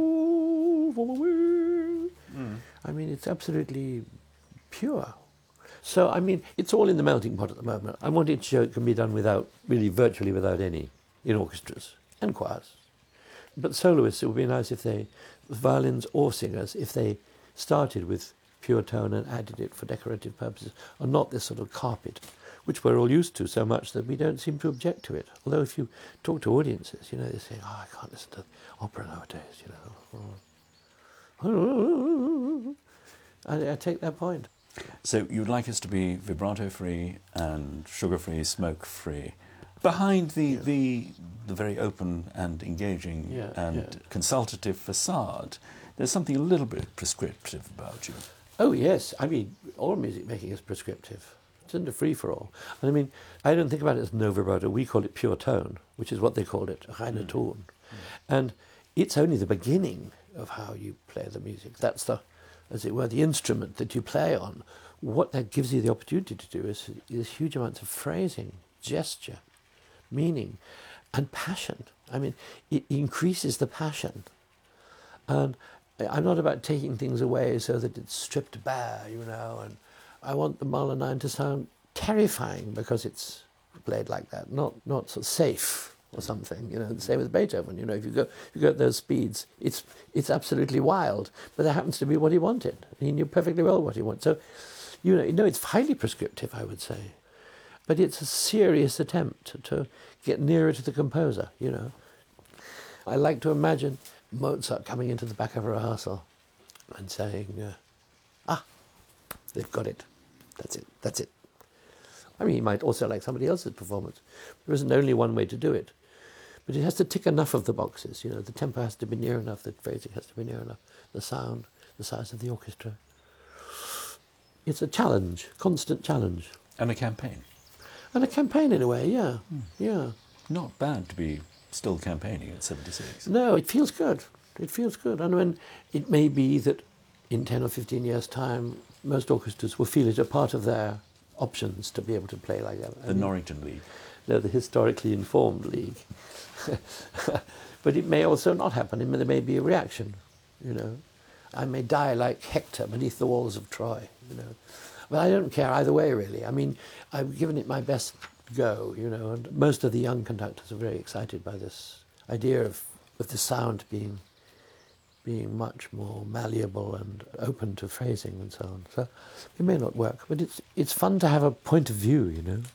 I mean, it's absolutely pure. So, I mean, it's all in the melting pot at the moment. I wanted to show it can be done virtually without any, in orchestras and choirs. But soloists, it would be nice if they, violins or singers, if they started with pure tone and added it for decorative purposes, and not this sort of carpet, which we're all used to so much that we don't seem to object to it. Although if you talk to audiences, you know, they say, I can't listen to opera nowadays, you know. I take that point. So you'd like us to be vibrato-free and sugar-free, smoke-free. Behind the very open and engaging and consultative facade, there's something a little bit prescriptive about you. Oh, yes. I mean, all music making is prescriptive. It's in the free-for-all. And I mean, I don't think about it as no vibrato. We call it pure tone, which is what they called it, reine Ton. And it's only the beginning of how you play the music. That's the, as it were, the instrument that you play on. What that gives you the opportunity to do is huge amounts of phrasing, gesture, meaning, and passion. I mean, it increases the passion. And I'm not about taking things away so that it's stripped bare, you know, and I want the Mahler 9 to sound terrifying because it's played like that, not sort of safe or something, you know. The same with Beethoven, you know, if you go at those speeds, it's absolutely wild, but that happens to be what he wanted. He knew perfectly well what he wanted. So, you know, it's highly prescriptive, I would say, but it's a serious attempt to get nearer to the composer, you know. I like to imagine Mozart coming into the back of a rehearsal and saying, they've got it. That's it. I mean, he might also like somebody else's performance. There isn't only one way to do it. But it has to tick enough of the boxes, you know. The tempo has to be near enough, the phrasing has to be near enough, the sound, the size of the orchestra. It's a challenge, constant challenge. And a campaign. And a campaign in a way, yeah. Yeah. Not bad to be still campaigning at 76. No, it feels good. It feels good. And when it may be that in 10 or 15 years' time, most orchestras will feel it a part of their options to be able to play like that. The Norrington League. No, the historically informed league. But it may also not happen. There may be a reaction, you know. I may die like Hector beneath the walls of Troy, you know. But I don't care either way, really. I mean, I've given it my best go, you know, and most of the young conductors are very excited by this idea of the sound being much more malleable and open to phrasing and so on. So it may not work, but it's fun to have a point of view, you know.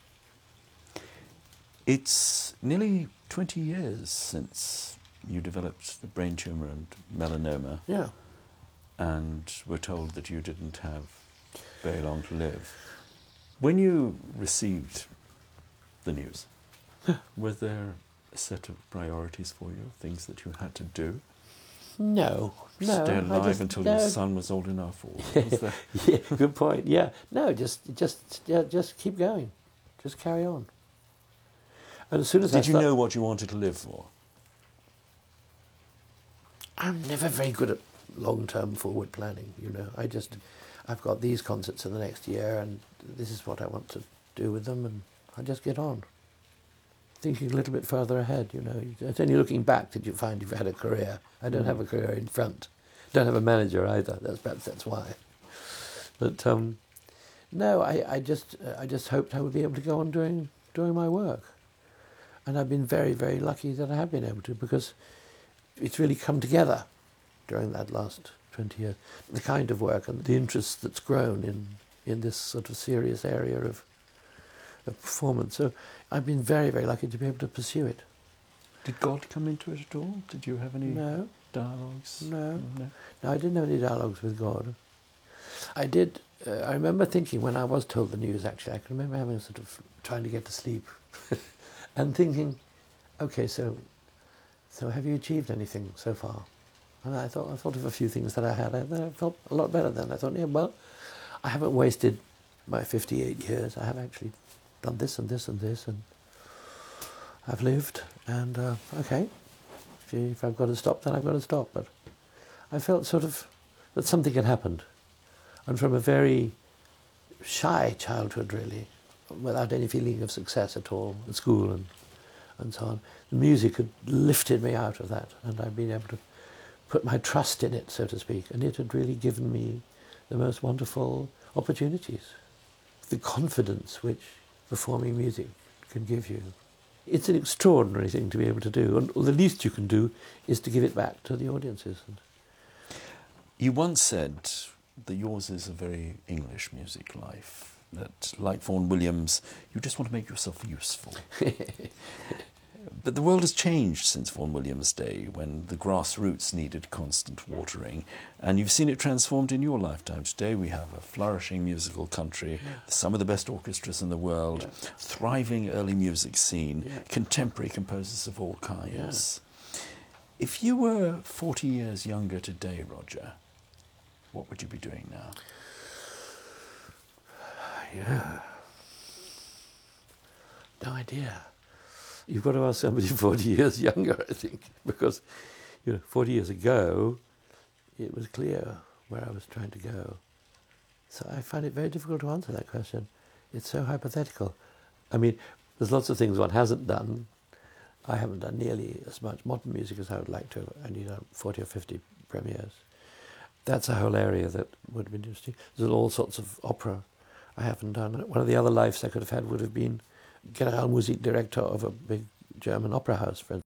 It's nearly 20 years since you developed the brain tumour and melanoma. Yeah. And were told that you didn't have very long to live. When you received the news, were there a set of priorities for you, things that you had to do? No. Stay alive until your son was old enough, or was there? Yeah, good point. Yeah, no, just keep going, just carry on. And as soon as did you know what you wanted to live for? I'm never very good at long-term forward planning. You know, I've got these concerts in the next year, and this is what I want to do with them, and I just get on. Thinking a little bit further ahead, you know. It's only looking back that you find you've had a career. I don't have a career in front. Don't have a manager either. Perhaps that's why. But no, I just hoped I would be able to go on doing my work, and I've been very, very lucky that I have been able to, because it's really come together during that last 20 years. The kind of work and the interest that's grown in this sort of serious area of performance. So I've been very, very lucky to be able to pursue it. Did God come into it at all? Did you have any dialogues? No, I didn't have any dialogues with God. I did. I remember thinking when I was told the news, actually, I can remember having sort of trying to get to sleep and thinking, okay, so have you achieved anything so far? And I thought of a few things that I had. I felt a lot better then. I thought, yeah, well, I haven't wasted my 58 years. I have actually done this and this and this, and I've lived. And okay, if I've got to stop, then I've got to stop. But I felt sort of that something had happened, and from a very shy childhood, really, without any feeling of success at all at school and so on, the music had lifted me out of that, and I've been able to put my trust in it, so to speak, and it had really given me the most wonderful opportunities. The confidence which performing music can give you. It's an extraordinary thing to be able to do, and the least you can do is to give it back to the audiences. You once said that yours is a very English music life, that, like Vaughan Williams, you just want to make yourself useful. But the world has changed since Vaughan Williams' day, when the grassroots needed constant watering, and you've seen it transformed in your lifetime. Today we have a flourishing musical country, some of the best orchestras in the world, thriving early music scene, contemporary composers of all kinds. If you were 40 years younger today, Roger, what would you be doing now? Yeah. No idea. You've got to ask somebody 40 years younger, I think, because 40 years ago, it was clear where I was trying to go. So I find it very difficult to answer that question. It's so hypothetical. I mean, there's lots of things one hasn't done. I haven't done nearly as much modern music as I would like to. I only done 40 or 50 premieres. That's a whole area that would have been interesting. There's all sorts of opera I haven't done. One of the other lives I could have had would have been Generalmusikdirektor of a big German opera house, for instance.